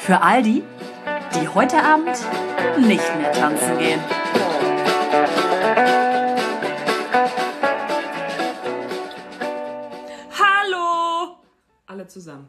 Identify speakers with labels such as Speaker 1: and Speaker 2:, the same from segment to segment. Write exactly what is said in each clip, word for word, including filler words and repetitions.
Speaker 1: Für all die, die heute Abend nicht mehr tanzen gehen.
Speaker 2: Hallo! Alle zusammen.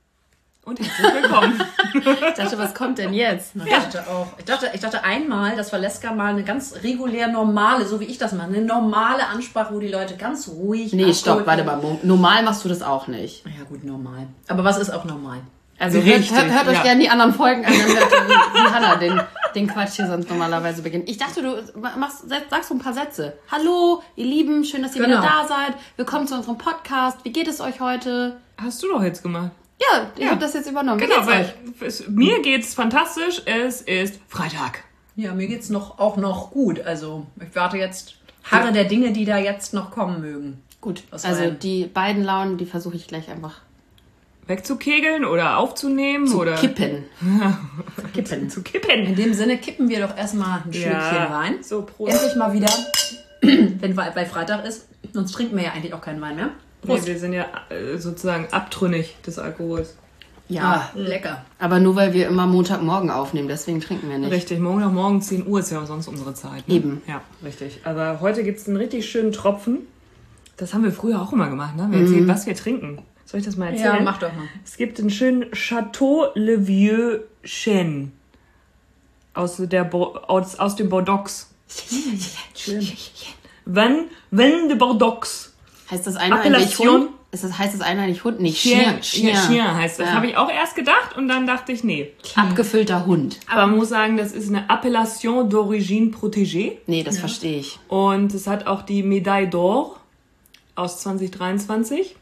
Speaker 2: Und herzlich willkommen.
Speaker 3: Ich dachte, was kommt denn jetzt? Ich dachte auch. Ich dachte, ich dachte einmal, dass Valeska mal eine ganz regulär normale, so wie ich das mache, eine normale Ansprache, wo die Leute ganz ruhig...
Speaker 4: Nee, stopp, warte mal. Normal machst du das auch nicht.
Speaker 3: Ja gut, normal. Aber was ist auch normal?
Speaker 4: Also hört, hört, hört euch ja. gerne die anderen Folgen an, dann hört ihr, wie, wie Hannah den, den Quatsch hier sonst normalerweise beginnt. Ich dachte, du machst, sagst so ein paar Sätze. Hallo, ihr Lieben, schön, dass ihr genau. wieder da seid. Willkommen zu unserem Podcast. Wie geht es euch heute?
Speaker 2: Hast du doch jetzt gemacht.
Speaker 4: Ja, ich ja. habe das jetzt übernommen.
Speaker 2: Genau, geht's weil es, mir geht's fantastisch. Es ist Freitag.
Speaker 3: Ja, mir geht's noch auch noch gut. Also ich warte jetzt, harre der Dinge, die da jetzt noch kommen mögen.
Speaker 4: Gut, also rein. Die beiden Launen, die versuche ich gleich einfach
Speaker 2: wegzukegeln oder aufzunehmen
Speaker 4: zu
Speaker 2: oder
Speaker 4: kippen.
Speaker 3: zu kippen.
Speaker 2: zu kippen.
Speaker 3: In dem Sinne kippen wir doch erstmal ein Schlückchen
Speaker 2: ja.
Speaker 3: rein.
Speaker 2: So, Prost.
Speaker 3: Endlich mal wieder, wenn bei Freitag ist. Sonst trinken wir ja eigentlich auch keinen Wein mehr.
Speaker 2: Nee, wir sind ja sozusagen abtrünnig des Alkohols.
Speaker 3: Ja, ah, lecker.
Speaker 4: Aber nur weil wir immer Montagmorgen aufnehmen, deswegen trinken wir nicht.
Speaker 2: Richtig, Montagmorgen zehn Uhr ist ja sonst unsere Zeit. Ne?
Speaker 4: Eben.
Speaker 2: Ja, richtig. Aber heute gibt es einen richtig schönen Tropfen. Das haben wir früher auch immer gemacht, ne? Wir erzählen, mhm. was wir trinken. Soll ich das mal erzählen?
Speaker 3: Ja, mach doch mal.
Speaker 2: Es gibt einen schönen Chateau Le Vieux Chêne aus, der Bo- aus, aus dem Bordeaux. Schön. Wenn, wenn de Bordeaux.
Speaker 4: Heißt das eine eigentlich Hund? Ist das, heißt das eine eigentlich Hund? Nicht
Speaker 2: Chien. Chien, Chien heißt das. Ja. Habe ich auch erst gedacht und dann dachte ich, nee.
Speaker 4: Abgefüllter Hund.
Speaker 2: Aber man muss sagen, das ist eine Appellation d'origine protégée.
Speaker 4: Nee, das ja. verstehe ich.
Speaker 2: Und es hat auch die Médaille d'Or aus zwanzig dreiundzwanzig.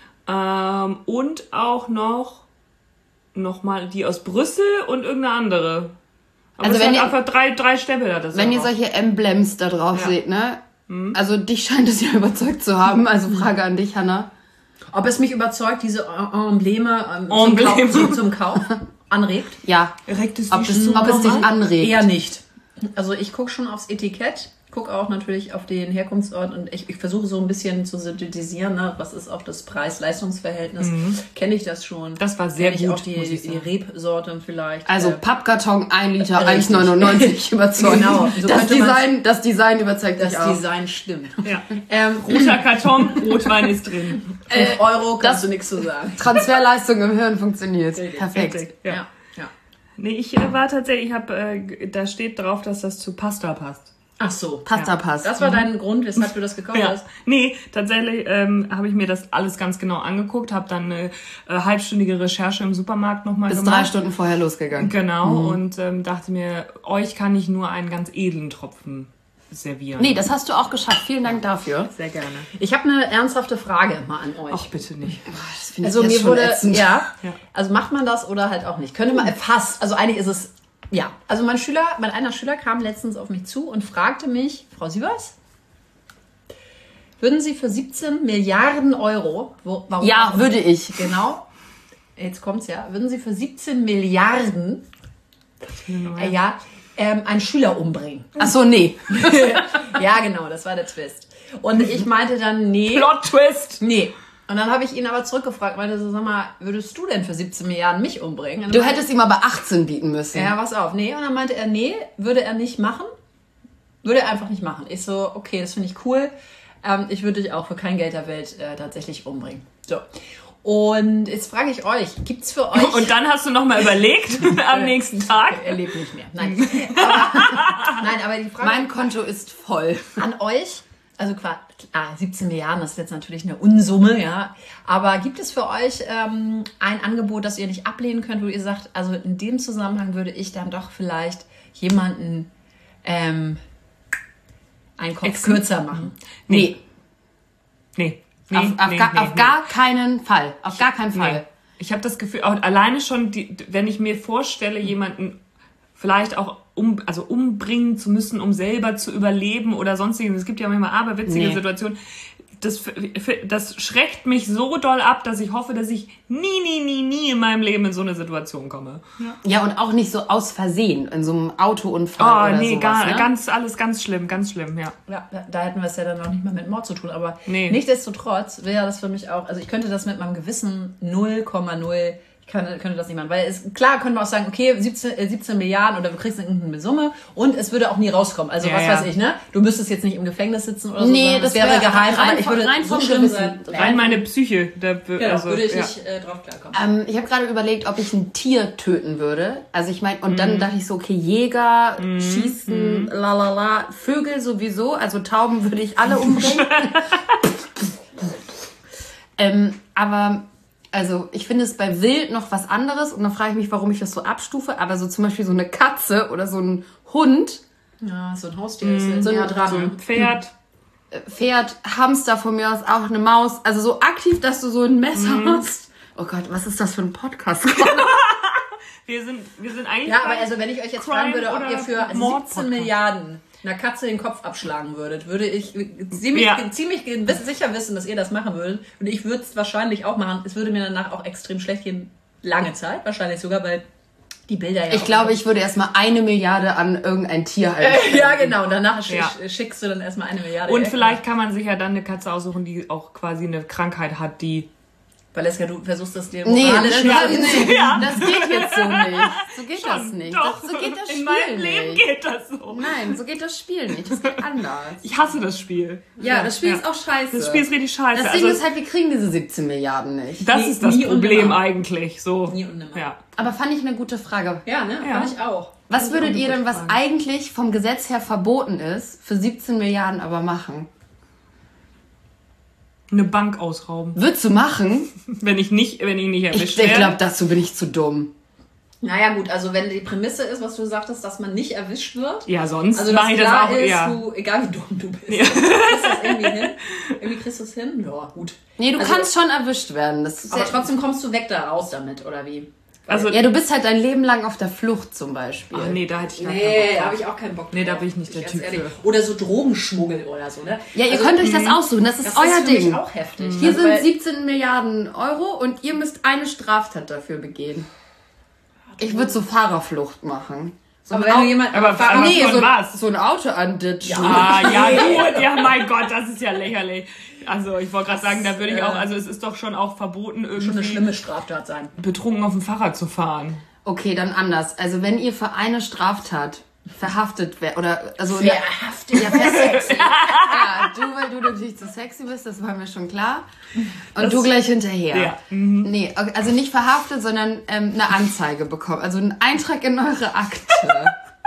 Speaker 2: Ähm, und auch noch, noch mal die aus Brüssel und irgendeine andere. Aber also es wenn hat ihr, einfach drei, drei Stempel. Hat das
Speaker 4: wenn ihr
Speaker 2: auch.
Speaker 4: solche Emblems da drauf ja. seht, ne? Also dich scheint es ja überzeugt zu haben. Also Frage an dich, Hannah.
Speaker 3: Ob es mich überzeugt, diese Embleme ähm, Embleme. Zum, Kauf, zum Kauf anregt?
Speaker 4: Ja.
Speaker 2: Regt es
Speaker 4: ob, es, ob es dich anregt?
Speaker 3: Eher nicht. Also ich gucke schon aufs Etikett. Gucke auch natürlich auf den Herkunftsort und ich, ich versuche so ein bisschen zu synthetisieren, ne? Was ist auch das Preis-Leistungs-Verhältnis. Mhm. Kenne ich das schon?
Speaker 2: Das war sehr
Speaker 3: Kenn
Speaker 2: gut,
Speaker 3: ich auch die, die Rebsorte vielleicht.
Speaker 4: Also äh, Pappkarton, ein Liter, eins neunundneunzig überzeugt.
Speaker 3: Genau. So
Speaker 4: das, Design, das Design überzeugt dich auch.
Speaker 3: Das Design stimmt.
Speaker 2: Ja. Ähm, Roter Karton, Rotwein ist drin.
Speaker 3: fünf Euro, kannst du nichts zu sagen.
Speaker 4: Transferleistung im Hirn funktioniert. Richtig. Perfekt.
Speaker 2: Richtig. Ja. Ja. Ja. Nee, ich äh, war tatsächlich, ich habe, äh, da steht drauf, dass das zu Pasta passt.
Speaker 3: Ach so.
Speaker 4: Pasta
Speaker 3: ja.
Speaker 4: passt.
Speaker 3: Das war mhm. dein Grund, weshalb du das gekauft
Speaker 2: ja.
Speaker 3: hast?
Speaker 2: Nee, tatsächlich ähm, habe ich mir das alles ganz genau angeguckt, habe dann eine äh, halbstündige Recherche im Supermarkt nochmal gemacht.
Speaker 4: Bis drei Stunden vorher losgegangen.
Speaker 2: Genau, mhm. und ähm, dachte mir, euch kann ich nur einen ganz edlen Tropfen servieren.
Speaker 4: Nee, das hast du auch geschafft. Vielen Dank dafür.
Speaker 2: Sehr gerne.
Speaker 3: Ich habe eine ernsthafte Frage mal an euch.
Speaker 2: Ach, bitte nicht.
Speaker 4: Boah, das finde ich
Speaker 3: also
Speaker 4: jetzt
Speaker 3: mir wurde,
Speaker 4: schon
Speaker 3: ja,
Speaker 2: ja,
Speaker 3: also macht man das oder halt auch nicht. Könnte man, fast, also eigentlich ist es... Ja, also mein Schüler, mein einer Schüler kam letztens auf mich zu und fragte mich, Frau Sievers, würden Sie für siebzehn Milliarden Euro, wo, warum
Speaker 4: ja, würde ich.
Speaker 3: Genau, jetzt kommt's ja, würden Sie für siebzehn Milliarden äh, ja, ähm, einen Schüler umbringen?
Speaker 4: Ach so, nee.
Speaker 3: Ja, genau, das war der Twist. Und ich meinte dann, nee.
Speaker 2: Plot-Twist!
Speaker 3: Nee. Und dann habe ich ihn aber zurückgefragt, meinte so, sag mal, würdest du denn für siebzehn Milliarden mich umbringen?
Speaker 4: Du hättest ihm aber achtzehn bieten müssen.
Speaker 3: Ja, pass auf, nee. Und dann meinte er, nee, würde er nicht machen. Würde er einfach nicht machen. Ich so, okay, das finde ich cool. Ähm, ich würde dich auch für kein Geld der Welt äh, tatsächlich umbringen. So. Und jetzt frage ich euch, gibt's für euch...
Speaker 2: Und dann hast du nochmal überlegt am nächsten Tag?
Speaker 3: Er lebt nicht mehr. Nein. aber, nein, aber die Frage...
Speaker 4: Mein Konto ist voll.
Speaker 3: An euch... Also klar, siebzehn Milliarden, das ist jetzt natürlich eine Unsumme, ja. Aber gibt es für euch ähm, ein Angebot, das ihr nicht ablehnen könnt, wo ihr sagt, also in dem Zusammenhang würde ich dann doch vielleicht jemanden ähm, einen Kopf Exen? kürzer machen?
Speaker 4: Nee.
Speaker 2: Nee. nee
Speaker 4: auf auf,
Speaker 2: nee,
Speaker 4: gar,
Speaker 2: nee,
Speaker 4: auf
Speaker 2: nee.
Speaker 4: gar keinen Fall. Auf gar keinen Fall.
Speaker 2: Nee. Ich habe das Gefühl, auch alleine schon, die, wenn ich mir vorstelle, jemanden vielleicht auch um, also umbringen zu müssen, um selber zu überleben oder sonstiges. Es gibt ja manchmal aberwitzige nee. Situationen. Das, das schreckt mich so doll ab, dass ich hoffe, dass ich nie, nie, nie, nie in meinem Leben in so eine Situation komme.
Speaker 4: Ja, ja und auch nicht so aus Versehen, in so einem Autounfall
Speaker 2: oh,
Speaker 4: oder
Speaker 2: nee,
Speaker 4: sowas.
Speaker 2: Gar,
Speaker 4: ne?
Speaker 2: ganz, alles ganz schlimm, ganz schlimm, ja.
Speaker 3: Ja, da hätten wir es ja dann noch nicht mal mit Mord zu tun, aber
Speaker 2: nee.
Speaker 3: nichtsdestotrotz wäre das für mich auch, also ich könnte das mit meinem Gewissen null Komma null, ich kann, könnte das nicht machen. Weil es, klar können wir auch sagen, okay, siebzehn, äh, siebzehn Milliarden oder du kriegst irgendeine Summe und es würde auch nie rauskommen. Also
Speaker 2: ja,
Speaker 3: was
Speaker 2: ja.
Speaker 3: weiß ich, ne? Du müsstest jetzt nicht im Gefängnis sitzen oder so.
Speaker 4: Nee, das
Speaker 3: wäre
Speaker 4: wär
Speaker 3: geheim,
Speaker 4: rein
Speaker 3: aber ich würde
Speaker 4: rein
Speaker 3: so
Speaker 4: vom
Speaker 3: schlimm
Speaker 4: Wissen.
Speaker 3: sein.
Speaker 2: Rein meine Psyche. Da,
Speaker 3: Genau,
Speaker 2: also,
Speaker 3: würde ich
Speaker 2: ja.
Speaker 3: nicht äh, drauf klarkommen.
Speaker 4: Ähm, ich habe gerade überlegt, ob ich ein Tier töten würde. Also ich meine, und
Speaker 2: Mhm.
Speaker 4: dann dachte ich so, okay, Jäger, Schießen, la la la, Vögel sowieso, also Tauben würde ich alle umbringen. ähm, aber also ich finde es bei Wild noch was anderes und dann frage ich mich, warum ich das so abstufe. Aber so zum Beispiel so eine Katze oder so ein Hund,
Speaker 3: Ja, so ein Haustier ist
Speaker 4: so
Speaker 3: so
Speaker 4: ein-
Speaker 3: näher dran.
Speaker 2: So ein Pferd.
Speaker 4: Pferd, Hamster von mir aus, auch eine Maus. Also so aktiv, dass du so ein Messer hast. Oh Gott, was ist das für ein Podcast?
Speaker 2: Wir sind, wir sind eigentlich.
Speaker 3: Ja, aber
Speaker 2: bei
Speaker 3: also wenn ich euch jetzt
Speaker 2: Crime
Speaker 3: fragen würde, ob
Speaker 2: oder
Speaker 3: ihr für
Speaker 2: Mord-Podcast.
Speaker 3: siebzehn Milliarden einer Katze den Kopf abschlagen würdet, würde ich ziemlich,
Speaker 2: Ja.
Speaker 3: ziemlich gewiss- sicher wissen, dass ihr das machen würdet. Und ich würde es wahrscheinlich auch machen. Es würde mir danach auch extrem schlecht gehen. Lange Zeit, wahrscheinlich sogar, weil die Bilder ja
Speaker 4: Ich
Speaker 3: auch-
Speaker 4: glaube, ich würde erstmal eine Milliarde an irgendein Tier halten.
Speaker 3: Äh, ja, genau. Und danach sch
Speaker 2: Ja.
Speaker 3: schickst du dann erstmal eine Milliarde.
Speaker 2: Und
Speaker 3: weg.
Speaker 2: vielleicht kann man sich ja dann eine Katze aussuchen, die auch quasi eine Krankheit hat, die.
Speaker 3: Valeska, du versuchst das dir
Speaker 4: Nee,
Speaker 3: moralisch
Speaker 4: das,
Speaker 3: mal-
Speaker 4: nee,
Speaker 2: Ja.
Speaker 4: das geht jetzt so nicht. So geht das nicht.
Speaker 2: Doch,
Speaker 4: Das, so geht das Spiel
Speaker 2: in meinem
Speaker 4: nicht.
Speaker 2: Leben geht das so.
Speaker 4: Nein, so geht das Spiel nicht. Das geht anders.
Speaker 2: Ich hasse das Spiel.
Speaker 4: Ja, das Spiel
Speaker 2: Ja.
Speaker 4: ist auch scheiße.
Speaker 2: Das Spiel ist richtig scheiße.
Speaker 4: Das Ding
Speaker 2: also,
Speaker 4: ist halt, wir kriegen diese siebzehn Milliarden nicht.
Speaker 2: das
Speaker 3: nie-
Speaker 2: ist das
Speaker 3: nie und
Speaker 2: Problem
Speaker 3: nimmer.
Speaker 2: eigentlich. So.
Speaker 3: Nie und nimmer.
Speaker 2: Ja.
Speaker 4: Aber fand ich eine gute Frage.
Speaker 3: Ja, ne?
Speaker 2: Ja.
Speaker 3: Fand ich auch.
Speaker 4: Was
Speaker 3: Fand ich
Speaker 4: würdet
Speaker 3: auch
Speaker 4: ihr
Speaker 3: eine
Speaker 4: denn,
Speaker 3: gute
Speaker 4: was
Speaker 3: Frage.
Speaker 4: eigentlich vom Gesetz her verboten ist, für siebzehn Milliarden aber machen?
Speaker 2: Eine Bank ausrauben.
Speaker 4: Würdest du machen?
Speaker 2: Wenn ich nicht, wenn ich nicht
Speaker 4: Ich,
Speaker 2: erwischt
Speaker 4: ich
Speaker 2: werde.
Speaker 4: glaube, dazu bin ich zu dumm.
Speaker 3: Naja gut, also wenn die Prämisse ist, was du sagtest, dass man nicht erwischt wird,
Speaker 2: Ja, sonst
Speaker 3: also dass
Speaker 2: mache ich das
Speaker 3: klar
Speaker 2: auch
Speaker 3: ist,
Speaker 2: eher.
Speaker 3: du, egal wie dumm du bist, kriegst das irgendwie hin. Irgendwie kriegst du es hin, ja gut.
Speaker 4: Nee, du
Speaker 3: Also-
Speaker 4: kannst schon erwischt werden. Das ist
Speaker 3: Aber
Speaker 4: ja,
Speaker 3: trotzdem kommst du weg da raus damit, oder wie?
Speaker 2: Also,
Speaker 4: ja, du bist halt dein Leben lang auf der Flucht zum Beispiel.
Speaker 2: ach nee, da hätte ich gar keinen
Speaker 3: Nee,
Speaker 2: Bock
Speaker 3: da
Speaker 2: drauf.
Speaker 3: habe ich auch keinen Bock drauf.
Speaker 2: Nee, da bin ich nicht der
Speaker 3: ganz
Speaker 2: Typ
Speaker 3: ehrlich.
Speaker 2: für.
Speaker 3: Oder so Drogenschmuggel oder so, ne?
Speaker 4: Ja, ihr
Speaker 3: Also,
Speaker 4: könnt euch das aussuchen. Das ist
Speaker 3: das
Speaker 4: euer
Speaker 3: ist für mich
Speaker 4: Ding.
Speaker 3: auch heftig.
Speaker 4: Hier
Speaker 3: Also,
Speaker 4: sind
Speaker 3: weil-
Speaker 4: siebzehn Milliarden Euro und ihr müsst eine Straftat dafür begehen. Ich würde so Fahrerflucht machen. So
Speaker 3: aber
Speaker 4: ein
Speaker 3: wenn du
Speaker 4: Au-
Speaker 3: jemand
Speaker 2: aber-
Speaker 3: Fahr-
Speaker 2: aber-
Speaker 4: nee,
Speaker 2: von
Speaker 4: so,
Speaker 2: was?
Speaker 4: so ein Auto anditschen.
Speaker 2: Ah, ja, gut. Ja, mein Gott, das ist ja lächerlich. Also, ich wollte gerade sagen, da würde ich auch, also es ist doch schon auch verboten,
Speaker 3: schon eine
Speaker 2: irgendwie
Speaker 3: schlimme Straftat sein.
Speaker 2: betrunken auf dem Fahrrad zu fahren.
Speaker 4: Okay, dann anders. Also wenn ihr für eine Straftat verhaftet werdet, oder also
Speaker 3: Verhaftet.
Speaker 4: ja, wär sexy. Ja, du, weil du natürlich zu sexy bist, das war mir schon klar. Und du gleich hinterher.
Speaker 2: Ja. Mhm.
Speaker 4: Nee, okay, also nicht verhaftet, sondern ähm, eine Anzeige bekommen. Also ein Eintrag in eure Akte.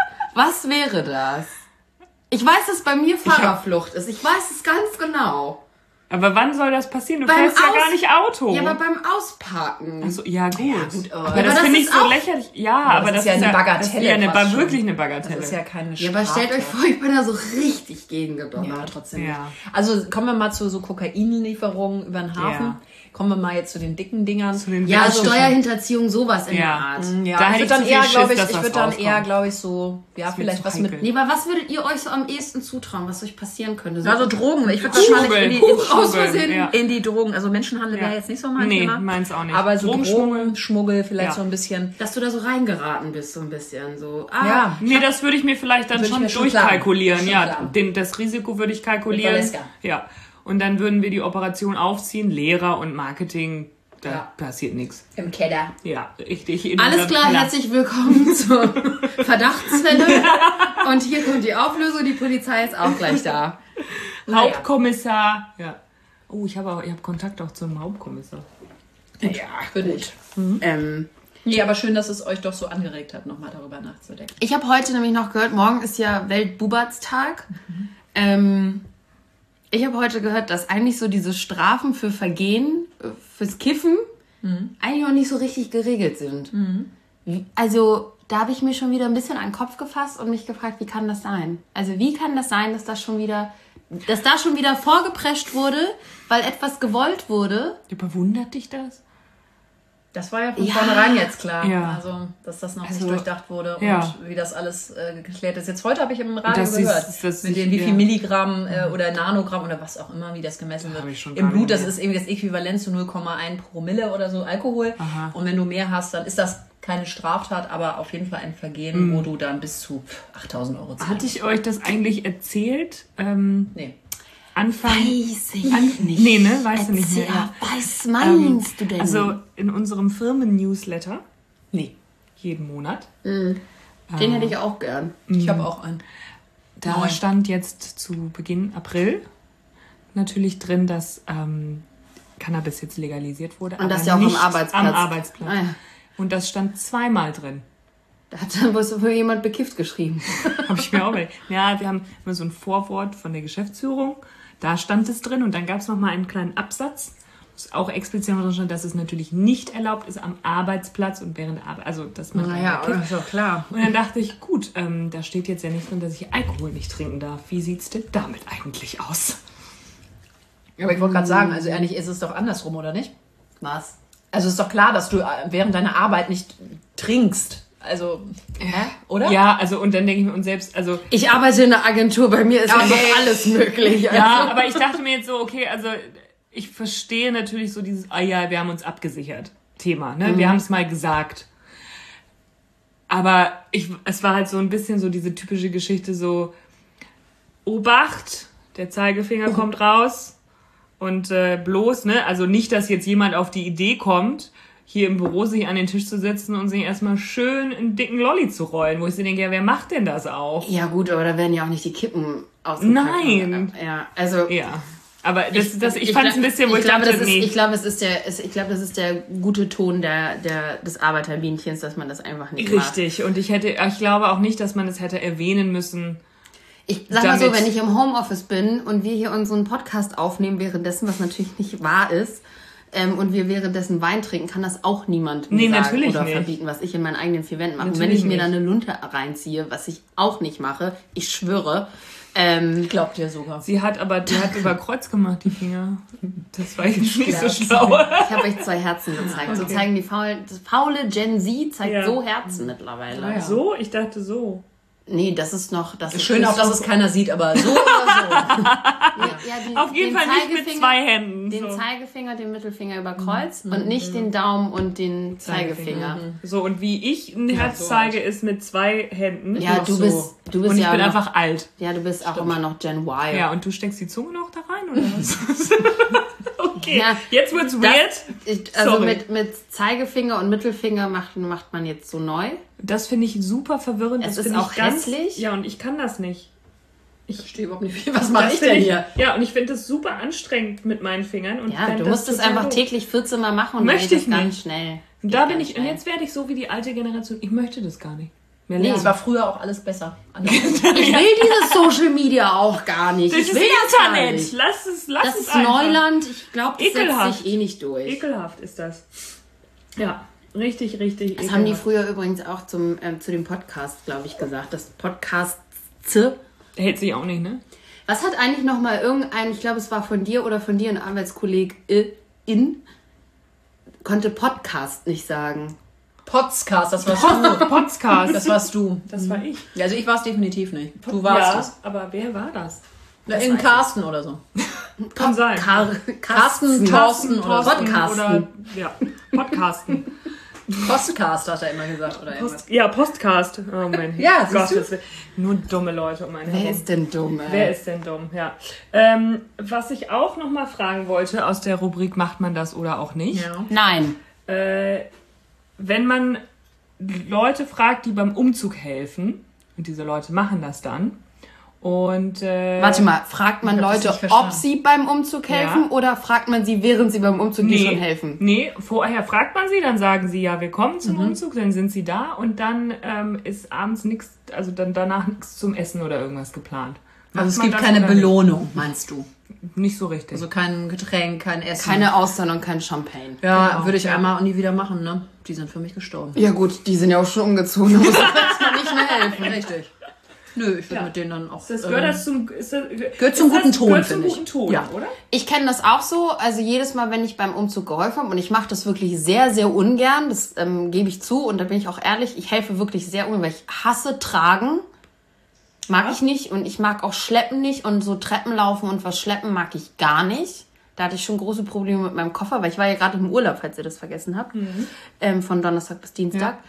Speaker 4: Was wäre das? Ich weiß, dass bei mir Fahrerflucht ist. Ich weiß es ganz genau.
Speaker 2: Aber wann soll das passieren? Du
Speaker 4: Beim
Speaker 2: fährst ja
Speaker 4: Aus-
Speaker 2: gar nicht Auto.
Speaker 4: Ja, aber beim Ausparken.
Speaker 2: Also, ja, gut.
Speaker 3: gut, aber-
Speaker 2: aber
Speaker 4: Ja,
Speaker 2: das
Speaker 4: aber
Speaker 2: finde
Speaker 4: das
Speaker 2: ich
Speaker 4: ist
Speaker 2: so
Speaker 4: auch-
Speaker 2: lächerlich. Ja, aber das,
Speaker 3: ist ja eine
Speaker 2: Das ist
Speaker 3: Bagatelle
Speaker 2: ja eine,
Speaker 3: fast schon.
Speaker 2: wirklich eine
Speaker 3: Das
Speaker 2: Bagatelle.
Speaker 3: ist ja keine
Speaker 4: Ja,
Speaker 3: Straftat.
Speaker 4: aber stellt euch vor, ich bin da so richtig gegen gedonnert.
Speaker 3: Ja, trotzdem
Speaker 2: Ja.
Speaker 3: nicht. Also kommen wir mal zu so Kokainlieferungen über den Hafen.
Speaker 2: Ja.
Speaker 3: Kommen wir mal jetzt zu den dicken Dingern.
Speaker 2: Zu den
Speaker 4: Ja,
Speaker 2: Also-
Speaker 4: Steuerhinterziehung, sowas in
Speaker 2: Ja.
Speaker 4: der Art.
Speaker 3: Ja,
Speaker 2: Da
Speaker 3: ich
Speaker 2: hätte
Speaker 3: würde
Speaker 2: ich
Speaker 3: dann
Speaker 2: zu viel
Speaker 3: eher,
Speaker 2: Schiss,
Speaker 3: glaube ich,
Speaker 2: dass
Speaker 3: ich
Speaker 2: das
Speaker 3: würde dann
Speaker 2: rauskommt.
Speaker 3: eher, glaube ich, so, ja,
Speaker 2: wird
Speaker 3: vielleicht
Speaker 2: zu
Speaker 3: was
Speaker 2: heikel.
Speaker 3: mit.
Speaker 4: Nee, aber was würdet ihr euch so am ehesten zutrauen, was euch passieren könnte? So
Speaker 3: Also Drogen. Ich würde
Speaker 2: Schmuggel.
Speaker 3: wahrscheinlich in die,
Speaker 2: Huch,
Speaker 3: in,
Speaker 4: aus Versehen
Speaker 2: ja.
Speaker 3: in die Drogen. Also Menschenhandel
Speaker 2: Ja.
Speaker 3: wäre jetzt nicht so mein
Speaker 2: Nee,
Speaker 3: Thema.
Speaker 2: meins auch nicht.
Speaker 3: Aber so
Speaker 2: Drogenschmuggel.
Speaker 3: Drogen, Schmuggel, vielleicht
Speaker 2: Ja.
Speaker 3: so ein bisschen.
Speaker 4: dass du da so reingeraten bist, so ein bisschen. So, ah,
Speaker 3: Ja.
Speaker 2: Nee, das würde ich mir vielleicht dann
Speaker 3: Würde ich
Speaker 2: schon
Speaker 3: mir schon
Speaker 2: durchkalkulieren.
Speaker 3: planen.
Speaker 2: Ja,
Speaker 3: Schon planen.
Speaker 2: den, das Risiko würde ich
Speaker 3: Mit
Speaker 2: kalkulieren.
Speaker 3: Valeska.
Speaker 2: Ja. Und dann würden wir die Operation aufziehen. Lehrer und Marketing, da
Speaker 3: Ja.
Speaker 2: passiert nichts.
Speaker 3: Im Keller.
Speaker 2: Ja, richtig. In
Speaker 4: Alles
Speaker 2: unserem
Speaker 4: klar,
Speaker 2: Keller.
Speaker 4: herzlich willkommen zur Verdachtsfälle. Und hier kommt die Auflösung, die Polizei ist auch gleich da.
Speaker 2: Hauptkommissar. Ja. Oh, ich habe auch, ich habe Kontakt auch zum Hauptkommissar.
Speaker 3: Ja, für dich.
Speaker 4: Ähm,
Speaker 3: Nee, aber schön, dass es euch doch so angeregt hat, nochmal darüber nachzudenken.
Speaker 4: ich habe heute nämlich noch gehört, morgen ist ja Weltbubertstag. Ähm, ich habe heute gehört, dass eigentlich so diese Strafen für Vergehen, äh, fürs Kiffen, eigentlich noch nicht so richtig geregelt sind. Wie- Also da habe ich mir schon wieder ein bisschen an den Kopf gefasst und mich gefragt, wie kann das sein? Also wie kann das sein, dass das schon wieder, dass da schon wieder vorgeprescht wurde, weil etwas gewollt wurde?
Speaker 2: Überwundert dich das?
Speaker 3: Das war ja von
Speaker 4: Ja.
Speaker 3: vornherein jetzt klar.
Speaker 2: Ja.
Speaker 3: Also, dass das noch
Speaker 2: Also,
Speaker 3: nicht durchdacht wurde
Speaker 2: ja.
Speaker 3: und wie das alles äh, geklärt ist. Jetzt heute habe ich im Radio
Speaker 2: Das ist-
Speaker 3: gehört,
Speaker 2: das
Speaker 3: mit
Speaker 2: ist-
Speaker 3: den wie viel
Speaker 2: ja.
Speaker 3: Milligramm äh, oder Nanogramm oder was auch immer, wie das gemessen
Speaker 2: Hab
Speaker 3: wird.
Speaker 2: ich schon
Speaker 3: Im
Speaker 2: gar
Speaker 3: Blut,
Speaker 2: nicht
Speaker 3: das
Speaker 2: mehr.
Speaker 3: ist irgendwie das Äquivalent zu null Komma eins Promille oder so Alkohol.
Speaker 2: Aha.
Speaker 3: Und wenn du mehr hast, dann ist das keine Straftat, aber auf jeden Fall ein Vergehen, wo du dann bis zu pff, achttausend Euro zahlst.
Speaker 2: Hatte ich euch das eigentlich erzählt? Ähm,
Speaker 3: Nee.
Speaker 2: Anfang...
Speaker 4: Weiß ich
Speaker 2: an,
Speaker 4: nicht.
Speaker 2: Nee, ne? Weißt du nicht mehr.
Speaker 4: Ja,
Speaker 2: Ja.
Speaker 4: was meinst
Speaker 2: Ähm,
Speaker 4: du denn?
Speaker 2: Also in unserem Firmen-Newsletter,
Speaker 3: Nee,
Speaker 2: jeden Monat,
Speaker 4: Den hätte ich auch gern.
Speaker 3: ich habe auch einen.
Speaker 2: da
Speaker 3: Neu.
Speaker 2: stand jetzt zu Beginn April natürlich drin, dass ähm, Cannabis jetzt legalisiert wurde.
Speaker 4: Und
Speaker 2: aber
Speaker 4: das ja auch am
Speaker 2: nicht
Speaker 4: Arbeitsplatz.
Speaker 2: Am Arbeitsplatz.
Speaker 4: Ah, ja.
Speaker 2: Und das stand zweimal drin.
Speaker 4: Da hat dann wohl so jemand bekifft geschrieben.
Speaker 2: Habe ich mir auch überlegt. Ja, wir haben immer so ein Vorwort von der Geschäftsführung. Da stand es drin und dann gab es noch mal einen kleinen Absatz, wo auch explizit drin stand, dass es natürlich nicht erlaubt ist am Arbeitsplatz und während der Arbeit, also dass man
Speaker 3: Naja,
Speaker 2: da kifft.
Speaker 3: ist doch klar.
Speaker 2: Und dann dachte ich, gut, ähm, da steht jetzt ja nicht drin, dass ich Alkohol nicht trinken darf. Wie sieht's denn damit eigentlich aus?
Speaker 3: Aber ich wollte gerade sagen, also ehrlich ist es doch andersrum, oder nicht?
Speaker 4: Was?
Speaker 3: Also ist doch klar, dass du während deiner Arbeit nicht trinkst. Also, hä? Oder?
Speaker 2: Ja, also und dann denke ich mir, und selbst, also
Speaker 4: Ich arbeite in einer Agentur, bei mir ist
Speaker 3: Okay.
Speaker 4: einfach alles möglich. Also.
Speaker 2: ja, aber ich dachte mir jetzt so, okay, also ich verstehe natürlich so dieses, ah ja, wir haben uns abgesichert Thema, ne? Wir haben es mal gesagt. Aber ich, es war halt so ein bisschen so diese typische Geschichte so, Obacht, der Zeigefinger kommt raus und äh, bloß, ne, also nicht, dass jetzt jemand auf die Idee kommt, hier im Büro sich an den Tisch zu setzen und sich erstmal schön einen dicken Lolli zu rollen, wo ich so denke, ja, wer macht denn das auch?
Speaker 4: Ja gut, aber da werden ja auch nicht die Kippen ausgepackt.
Speaker 2: Nein.
Speaker 4: Ja, also...
Speaker 2: Ja, aber das, das, ich, fand es ein
Speaker 4: glaub-
Speaker 2: bisschen, wo ich,
Speaker 4: ich glaube,
Speaker 2: dachte,
Speaker 4: das ist,
Speaker 2: nee.
Speaker 4: ich glaube, es ist der, es, ich glaube, das ist der gute Ton der, der, des Arbeiterbienchens, dass man das einfach nicht macht.
Speaker 2: Richtig, und ich hätte, ich glaube auch nicht, dass man es hätte erwähnen müssen.
Speaker 4: Ich sag mal so,
Speaker 2: Damit-
Speaker 4: wenn ich im Homeoffice bin und wir hier unseren Podcast aufnehmen währenddessen, was natürlich nicht wahr ist, ähm, und wir währenddessen Wein trinken, kann das auch niemand mir
Speaker 2: Nee,
Speaker 4: sagen
Speaker 2: natürlich
Speaker 4: oder
Speaker 2: nicht.
Speaker 4: verbieten, was ich in meinen eigenen vier Wänden mache. Und wenn
Speaker 2: Natürlich
Speaker 4: ich mir
Speaker 2: nicht.
Speaker 4: da eine Lunte reinziehe, was ich auch nicht mache, ich schwöre, ähm,
Speaker 3: Glaubt ihr sogar.
Speaker 2: Sie hat aber, die hat über Kreuz gemacht, die Finger. Das war jetzt nicht so
Speaker 3: Ja.
Speaker 2: schlau.
Speaker 4: ich habe euch zwei Herzen gezeigt. So zeigen die faul, das faule Gen Z zeigt
Speaker 2: Ja.
Speaker 4: so Herzen mittlerweile.
Speaker 3: Ah, ja.
Speaker 2: So? Ich dachte so.
Speaker 4: Nee, das ist noch... Das ist
Speaker 3: Schön auch, dass es keiner sieht, aber so oder
Speaker 4: Ja, die,
Speaker 2: Auf jeden
Speaker 4: den
Speaker 2: Fall nicht mit
Speaker 4: Zeigefinger-
Speaker 2: zwei Händen.
Speaker 4: Den
Speaker 2: so.
Speaker 4: Zeigefinger, den Mittelfinger über Kreuz und nicht den Daumen und den Zeigefinger.
Speaker 2: so, und wie ich ein Herz
Speaker 3: so
Speaker 2: zeige, ist mit zwei Händen.
Speaker 4: Ja,
Speaker 3: noch
Speaker 4: du
Speaker 3: so.
Speaker 4: bist, du bist
Speaker 2: Und ich
Speaker 4: ja
Speaker 2: bin
Speaker 4: noch,
Speaker 2: einfach alt.
Speaker 4: ja, du bist auch immer noch Gen Y.
Speaker 2: Ja, und du steckst die Zunge noch da rein, oder was? Okay,
Speaker 4: Ja,
Speaker 2: jetzt wird's
Speaker 4: Das,
Speaker 2: weird.
Speaker 4: ich, also
Speaker 2: Sorry.
Speaker 4: mit, mit Zeigefinger und Mittelfinger macht, macht man jetzt so neu.
Speaker 2: Das finde ich super verwirrend.
Speaker 4: Es
Speaker 2: das
Speaker 4: ist
Speaker 2: finde
Speaker 4: auch
Speaker 2: ich ganz,
Speaker 4: hässlich.
Speaker 2: Ja, und ich kann das nicht.
Speaker 3: Ich verstehe überhaupt nicht, was mache
Speaker 2: Das
Speaker 3: ich
Speaker 2: find
Speaker 3: denn hier?
Speaker 2: Ja, und ich finde das super anstrengend mit meinen Fingern. Und
Speaker 4: Ja,
Speaker 2: fänd
Speaker 4: du
Speaker 2: das
Speaker 4: musst es
Speaker 2: total
Speaker 4: einfach
Speaker 2: doof.
Speaker 4: täglich vierzehn Mal machen und
Speaker 2: Möchte
Speaker 4: dann geht
Speaker 2: ich
Speaker 4: das ganz
Speaker 2: nicht.
Speaker 4: schnell.
Speaker 2: Und
Speaker 4: Geht
Speaker 2: da bin
Speaker 4: ganz
Speaker 2: ich, und
Speaker 4: schnell.
Speaker 2: jetzt werde ich so wie die alte Generation. Ich möchte das gar nicht. Mehr
Speaker 3: Nee,
Speaker 2: lernen.
Speaker 3: es war früher auch alles besser. Anders.
Speaker 4: Ich will dieses Social Media auch gar nicht.
Speaker 2: das
Speaker 4: ich
Speaker 2: ist
Speaker 4: will das gar
Speaker 2: Internet.
Speaker 4: nicht.
Speaker 2: Lass es, lass
Speaker 4: Das
Speaker 2: es
Speaker 4: ist
Speaker 2: einfach.
Speaker 4: Neuland. Ich glaube, das setzt
Speaker 2: Ekelhaft.
Speaker 4: sich eh nicht durch.
Speaker 2: Ekelhaft ist das. Ja, richtig, richtig
Speaker 4: Das haben die
Speaker 2: ekelhaft.
Speaker 4: früher übrigens auch zum, ähm, zu dem Podcast, glaube ich, gesagt. Das Podcast.
Speaker 2: Hält sich auch nicht, ne?
Speaker 4: Was hat eigentlich noch mal irgendein, ich glaube, es war von dir oder von dir ein Arbeitskollegin, konnte Podcast nicht sagen.
Speaker 3: Podcast, das warst du.
Speaker 2: Podcast.
Speaker 3: Das warst du.
Speaker 2: Das war ich.
Speaker 3: Ja, also ich war es definitiv nicht. Du warst
Speaker 2: ja,
Speaker 3: es.
Speaker 2: aber wer war das?
Speaker 3: Na, in Carsten oder so.
Speaker 2: Kann sein.
Speaker 4: Kar
Speaker 3: Carsten, Thorsten oder so.
Speaker 4: Podcasten.
Speaker 2: Oder, ja, Podcasten.
Speaker 3: Postcast hat er immer gesagt. Oder irgendwas.
Speaker 2: Post, ja, Postcast. Oh mein
Speaker 3: Ja, siehst
Speaker 2: Gottes Willen. Nur dumme Leute um einen
Speaker 4: Wer
Speaker 2: herum.
Speaker 4: ist denn dumm, ey?
Speaker 2: Wer ist denn dumm? Ja. Ähm, was ich auch noch mal fragen wollte aus der Rubrik macht man das oder auch nicht?
Speaker 3: Ja.
Speaker 4: Nein.
Speaker 2: Äh, wenn man Leute fragt, die beim Umzug helfen, und diese Leute machen das dann, und äh,
Speaker 4: Warte mal, fragt man
Speaker 3: Ich hab das
Speaker 4: Leute,
Speaker 3: nicht verstanden.
Speaker 4: ob sie beim Umzug helfen
Speaker 2: Ja.
Speaker 4: oder fragt man sie, während sie beim Umzug die schon helfen?
Speaker 2: Nee, vorher fragt man sie, dann sagen sie, ja, wir kommen zum
Speaker 3: Mhm.
Speaker 2: Umzug, dann sind sie da und dann ähm, ist abends nichts, also dann danach nichts zum Essen oder irgendwas geplant. Macht
Speaker 3: Also es
Speaker 2: man
Speaker 3: gibt
Speaker 2: das
Speaker 3: keine
Speaker 2: oder nicht?
Speaker 3: Belohnung, meinst du?
Speaker 2: Nicht so richtig.
Speaker 3: Also kein Getränk, kein Essen.
Speaker 4: Keine Austern und kein Champagne.
Speaker 3: Ja,
Speaker 2: Genau,
Speaker 3: würde ich
Speaker 2: ja.
Speaker 3: einmal und nie wieder machen, ne? Die sind für mich gestorben.
Speaker 4: Ja gut, die sind ja auch schon umgezogen. Da muss man erstmal nicht mehr helfen.
Speaker 3: Richtig. Nö, ich würde
Speaker 2: Ja.
Speaker 3: mit denen dann auch.
Speaker 2: das
Speaker 3: ähm,
Speaker 2: gehört das zum, ist das,
Speaker 3: gehört zum
Speaker 2: ist
Speaker 3: guten
Speaker 2: das,
Speaker 3: Ton,
Speaker 2: gehört zum
Speaker 3: finde ich.
Speaker 2: guten Ton,
Speaker 3: Ja.
Speaker 2: oder?
Speaker 4: Ich kenne das auch so, also jedes Mal, wenn ich beim Umzug geholfen habe, und ich mache das wirklich sehr, sehr ungern, das ähm, gebe ich zu, und da bin ich auch ehrlich, ich helfe wirklich sehr ungern, weil ich hasse tragen, mag ich nicht, und ich mag auch schleppen nicht, und so Treppen laufen und was schleppen mag ich gar nicht. Da hatte ich schon große Probleme mit meinem Koffer, weil ich war ja gerade im Urlaub, falls ihr das vergessen habt, ähm, von Donnerstag bis Dienstag.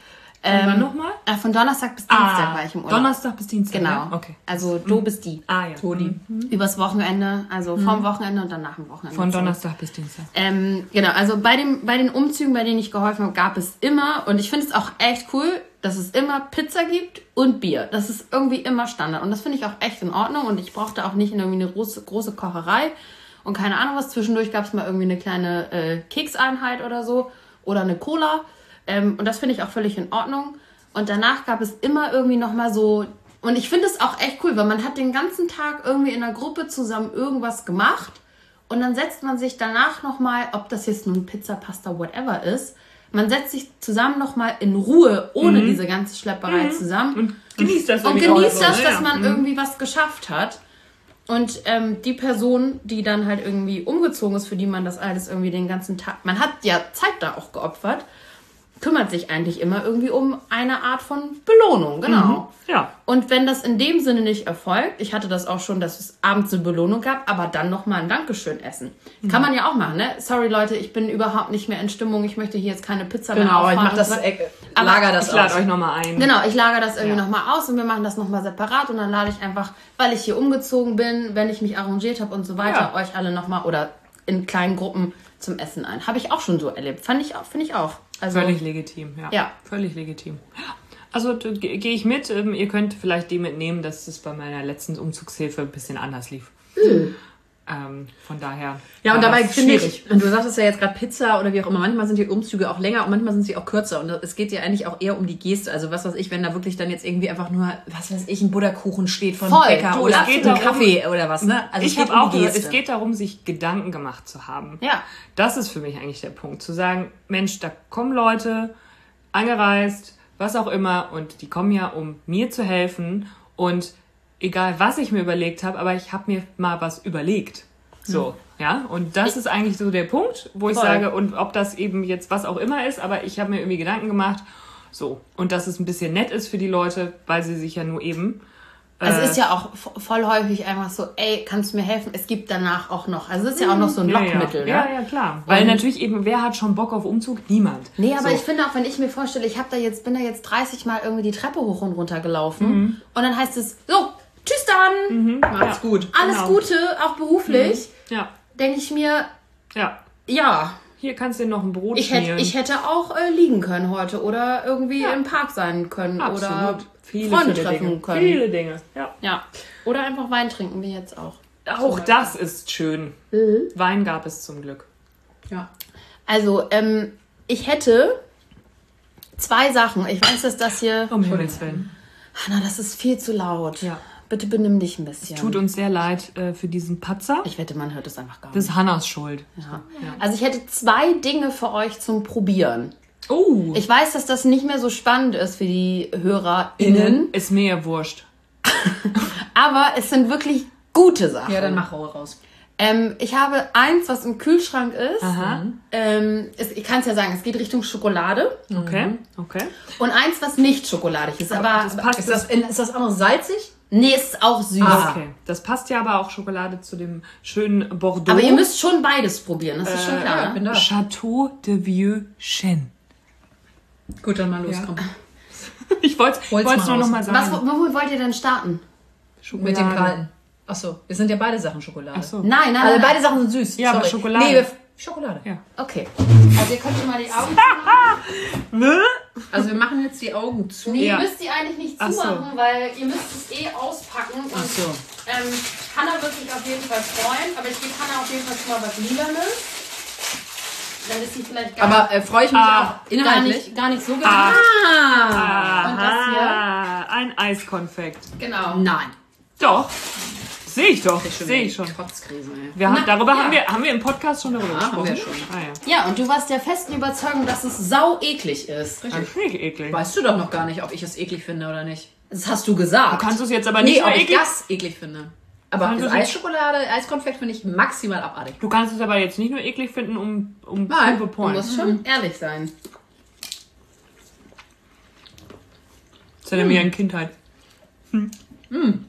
Speaker 2: Ähm, wann nochmal?
Speaker 4: Äh, von Donnerstag bis Dienstag
Speaker 2: ah,
Speaker 4: war ich im Urlaub.
Speaker 2: Donnerstag bis Dienstag,
Speaker 4: Genau.
Speaker 2: Ja? Okay.
Speaker 4: Also du mhm. bist die.
Speaker 2: Ah ja.
Speaker 3: Todi.
Speaker 2: Mhm.
Speaker 4: Übers Wochenende, also mhm. vom Wochenende und dann nach dem Wochenende.
Speaker 2: Von Donnerstag bis Dienstag.
Speaker 4: Ähm, genau, also bei, dem, bei den Umzügen, bei denen ich geholfen habe, gab es immer, und ich finde es auch echt cool, dass es immer Pizza gibt und Bier. Das ist irgendwie immer Standard. Und das finde ich auch echt in Ordnung. Und ich brauchte auch nicht irgendwie eine große, große Kocherei. Und keine Ahnung was. Zwischendurch gab es mal irgendwie eine kleine äh, Kekseinheit oder so. Oder eine Cola. Ähm, und das finde ich auch völlig in Ordnung. Und danach gab es immer irgendwie nochmal so... Und ich finde es auch echt cool, weil man hat den ganzen Tag irgendwie in einer Gruppe zusammen irgendwas gemacht. Und dann setzt man sich danach nochmal, ob das jetzt nun Pizza, Pasta, whatever ist, man setzt sich zusammen nochmal in Ruhe, ohne mhm. diese ganze Schlepperei mhm. zusammen.
Speaker 2: Und genießt das.
Speaker 4: Und genießt das,
Speaker 2: so,
Speaker 4: dass
Speaker 2: ja.
Speaker 4: man
Speaker 2: mhm.
Speaker 4: irgendwie was geschafft hat. Und ähm, die Person, die dann halt irgendwie umgezogen ist, für die man das alles irgendwie den ganzen Tag... Man hat ja Zeit da auch geopfert, kümmert sich eigentlich immer irgendwie um eine Art von Belohnung, genau.
Speaker 2: Mhm. Ja.
Speaker 4: Und wenn das in dem Sinne nicht erfolgt, ich hatte das auch schon, dass es abends eine Belohnung gab, aber dann nochmal ein Dankeschön essen. Mhm. Kann man ja auch machen, ne? Sorry Leute, ich bin überhaupt nicht mehr in Stimmung, ich möchte hier jetzt keine Pizza
Speaker 3: genau,
Speaker 4: mehr auffahren.
Speaker 3: Genau, ich mach das, äh, lager das
Speaker 2: ich lade euch nochmal ein.
Speaker 4: Genau, ich lager das irgendwie
Speaker 2: ja.
Speaker 4: nochmal aus und wir machen das nochmal separat und dann lade ich einfach, weil ich hier umgezogen bin, wenn ich mich arrangiert habe und so weiter, ja. euch alle nochmal oder in kleinen Gruppen zum Essen ein. Habe ich auch schon so erlebt. Fand ich auch, finde ich auch. Also,
Speaker 2: völlig legitim, ja.
Speaker 4: ja.
Speaker 2: Völlig legitim. Also gehe ich mit. Ähm, ihr könnt vielleicht die mitnehmen, dass es bei meiner letzten Umzugshilfe ein bisschen anders lief. Mhm. Ähm, von daher.
Speaker 3: Ja, und dabei finde ich, und du sagtest ja jetzt gerade Pizza oder wie auch immer, manchmal sind die Umzüge auch länger und manchmal sind sie auch kürzer. Und es geht ja eigentlich auch eher um die Geste. Also was weiß ich, wenn da wirklich dann jetzt irgendwie einfach nur, was weiß ich, ein Butterkuchen steht von
Speaker 4: Voll.
Speaker 3: Bäcker
Speaker 2: Du,
Speaker 3: oder
Speaker 2: es geht
Speaker 3: ein
Speaker 2: darum,
Speaker 3: Kaffee oder was, ne? Also
Speaker 2: ich habe um auch gehört, es geht darum, sich Gedanken gemacht zu haben.
Speaker 4: Ja.
Speaker 2: Das ist für mich eigentlich der Punkt. Zu sagen, Mensch, da kommen Leute, angereist, was auch immer, und die kommen ja, um mir zu helfen. Und egal, was ich mir überlegt habe, aber ich habe mir mal was überlegt. So, ja, und das ist eigentlich so der Punkt, wo ich
Speaker 4: Voll.
Speaker 2: sage, und ob das eben jetzt was auch immer ist, aber ich habe mir irgendwie Gedanken gemacht, so, und dass es ein bisschen nett ist für die Leute, weil sie sich ja nur eben... Äh,
Speaker 4: also es ist ja auch voll häufig einfach so, ey, kannst du mir helfen? Es gibt danach auch noch, also es ist ja auch noch so ein
Speaker 2: ja,
Speaker 4: Lockmittel.
Speaker 2: Ja,
Speaker 4: ne?
Speaker 2: ja, ja klar. Weil
Speaker 4: und
Speaker 2: natürlich eben, wer hat schon Bock auf Umzug? Niemand.
Speaker 4: Nee, aber
Speaker 2: so.
Speaker 4: ich finde auch, wenn ich mir vorstelle, ich hab da jetzt, bin da jetzt dreißig Mal irgendwie die Treppe hoch und runter gelaufen mhm. und dann heißt es, so, tschüss dann,
Speaker 3: mhm. macht's ja. gut.
Speaker 4: Alles
Speaker 3: genau.
Speaker 4: Gute, auch beruflich.
Speaker 2: Mhm. Ja.
Speaker 4: Denke ich mir,
Speaker 2: ja,
Speaker 4: ja,
Speaker 2: hier kannst du dir noch ein Brot
Speaker 4: ich
Speaker 2: schmieren.
Speaker 4: hätte, ich hätte auch äh, liegen können heute oder irgendwie ja. im Park sein können.
Speaker 2: Absolut.
Speaker 4: Oder
Speaker 2: viele,
Speaker 4: Freunde
Speaker 2: viele
Speaker 4: treffen
Speaker 2: Dinge.
Speaker 4: können.
Speaker 2: Viele Dinge, ja.
Speaker 4: ja. Oder einfach Wein trinken, wie jetzt auch.
Speaker 2: Auch so das ist schön. Mhm. Wein gab es zum Glück.
Speaker 3: Ja.
Speaker 4: Also, ähm, ich hätte zwei Sachen. Ich weiß, dass das hier...
Speaker 2: Um Himmels Willen.
Speaker 4: Hanna, das ist viel zu laut.
Speaker 2: Ja.
Speaker 4: Bitte benimm dich ein bisschen.
Speaker 2: Es tut uns sehr leid äh, für diesen Patzer.
Speaker 4: Ich wette, man hört es einfach gar nicht.
Speaker 2: Das ist Hannas Schuld.
Speaker 4: Ja. Ja. Also ich hätte zwei Dinge für euch zum Probieren.
Speaker 2: Oh.
Speaker 4: Ich weiß, dass das nicht mehr so spannend ist für die HörerInnen.
Speaker 2: Ist mir ja wurscht.
Speaker 4: Aber es sind wirklich gute Sachen.
Speaker 3: Ja, dann mach raus.
Speaker 4: Ähm, ich habe eins, was im Kühlschrank ist.
Speaker 2: Aha.
Speaker 4: Ähm, es, ich kann es ja sagen, es geht Richtung Schokolade.
Speaker 2: Okay, okay.
Speaker 4: Und eins, was nicht schokoladig ist. Aber,
Speaker 2: das passt.
Speaker 3: Ist das, ist das andere salzig?
Speaker 4: Nee, es ist auch süß.
Speaker 2: Ah, okay. Das passt ja aber auch Schokolade zu dem schönen Bordeaux.
Speaker 4: Aber ihr müsst schon beides probieren, das ist schon klar.
Speaker 3: ja,
Speaker 4: ne?
Speaker 3: bin da.
Speaker 2: Chateau de Vieux Chêne.
Speaker 3: Gut, dann mal los,
Speaker 2: Ja.
Speaker 3: komm.
Speaker 2: Ich wollte es
Speaker 3: Hol's
Speaker 2: nur
Speaker 3: mal
Speaker 2: noch
Speaker 3: aus.
Speaker 2: mal sagen.
Speaker 4: Was, womit wollt ihr denn starten?
Speaker 3: Mit dem kalten. Achso, wir sind ja beide Sachen Schokolade.
Speaker 2: Ach so.
Speaker 4: Nein, nein,
Speaker 3: Also
Speaker 4: nein.
Speaker 3: beide Sachen sind süß.
Speaker 2: Ja, aber
Speaker 3: Sorry.
Speaker 2: Schokolade.
Speaker 3: Nee, wir, Schokolade.
Speaker 2: Ja.
Speaker 4: Okay. Also ihr könnt schon mal die Augen
Speaker 3: Also wir machen jetzt die Augen zu.
Speaker 4: Nee,
Speaker 2: Ja.
Speaker 4: ihr müsst die eigentlich nicht
Speaker 2: Ach so.
Speaker 4: zumachen, weil ihr müsst es eh auspacken. Und,
Speaker 3: Ach so.
Speaker 4: ähm, Hanna wird sich auf jeden Fall freuen, aber ich gebe Hanna auf jeden Fall schon mal was Lilanes. Dann ist sie vielleicht gar,
Speaker 3: Aber äh, freue ich mich
Speaker 2: Ah.
Speaker 3: auch
Speaker 4: gar,
Speaker 3: inhaltlich.
Speaker 4: nicht, gar nicht so
Speaker 2: Ah.
Speaker 4: gemacht.
Speaker 3: Ah.
Speaker 4: Und das hier?
Speaker 2: Ah, ein Eiskonfekt.
Speaker 4: Genau.
Speaker 3: Nein.
Speaker 2: Doch. Sehe ich doch. Sehe ich schon.
Speaker 3: Kotzkrise, ey.
Speaker 2: Wir haben,
Speaker 4: Na,
Speaker 2: darüber
Speaker 4: ja.
Speaker 2: haben, wir, haben wir im Podcast schon darüber
Speaker 3: Ja,
Speaker 2: gesprochen.
Speaker 3: haben wir schon.
Speaker 2: Ah, ja.
Speaker 4: Ja, und du warst der festen Überzeugung, dass es sau eklig ist.
Speaker 2: Das ist nicht eklig.
Speaker 3: Weißt du doch noch gar nicht, ob ich es eklig finde oder nicht.
Speaker 4: Das hast du gesagt.
Speaker 2: Du kannst es jetzt aber nicht
Speaker 3: Nee,
Speaker 2: nur
Speaker 3: ob ich
Speaker 2: eklig.
Speaker 3: das eklig finde. Aber
Speaker 2: Kannst du
Speaker 3: das
Speaker 2: nicht-
Speaker 3: Eisschokolade, Eiskonfekt finde ich maximal abartig.
Speaker 2: Du kannst es aber jetzt nicht nur eklig finden, um, um
Speaker 3: Nein.
Speaker 2: to the
Speaker 4: Du
Speaker 2: point.
Speaker 4: musst schon ehrlich sein.
Speaker 2: Das erinnert mich an Kindheit.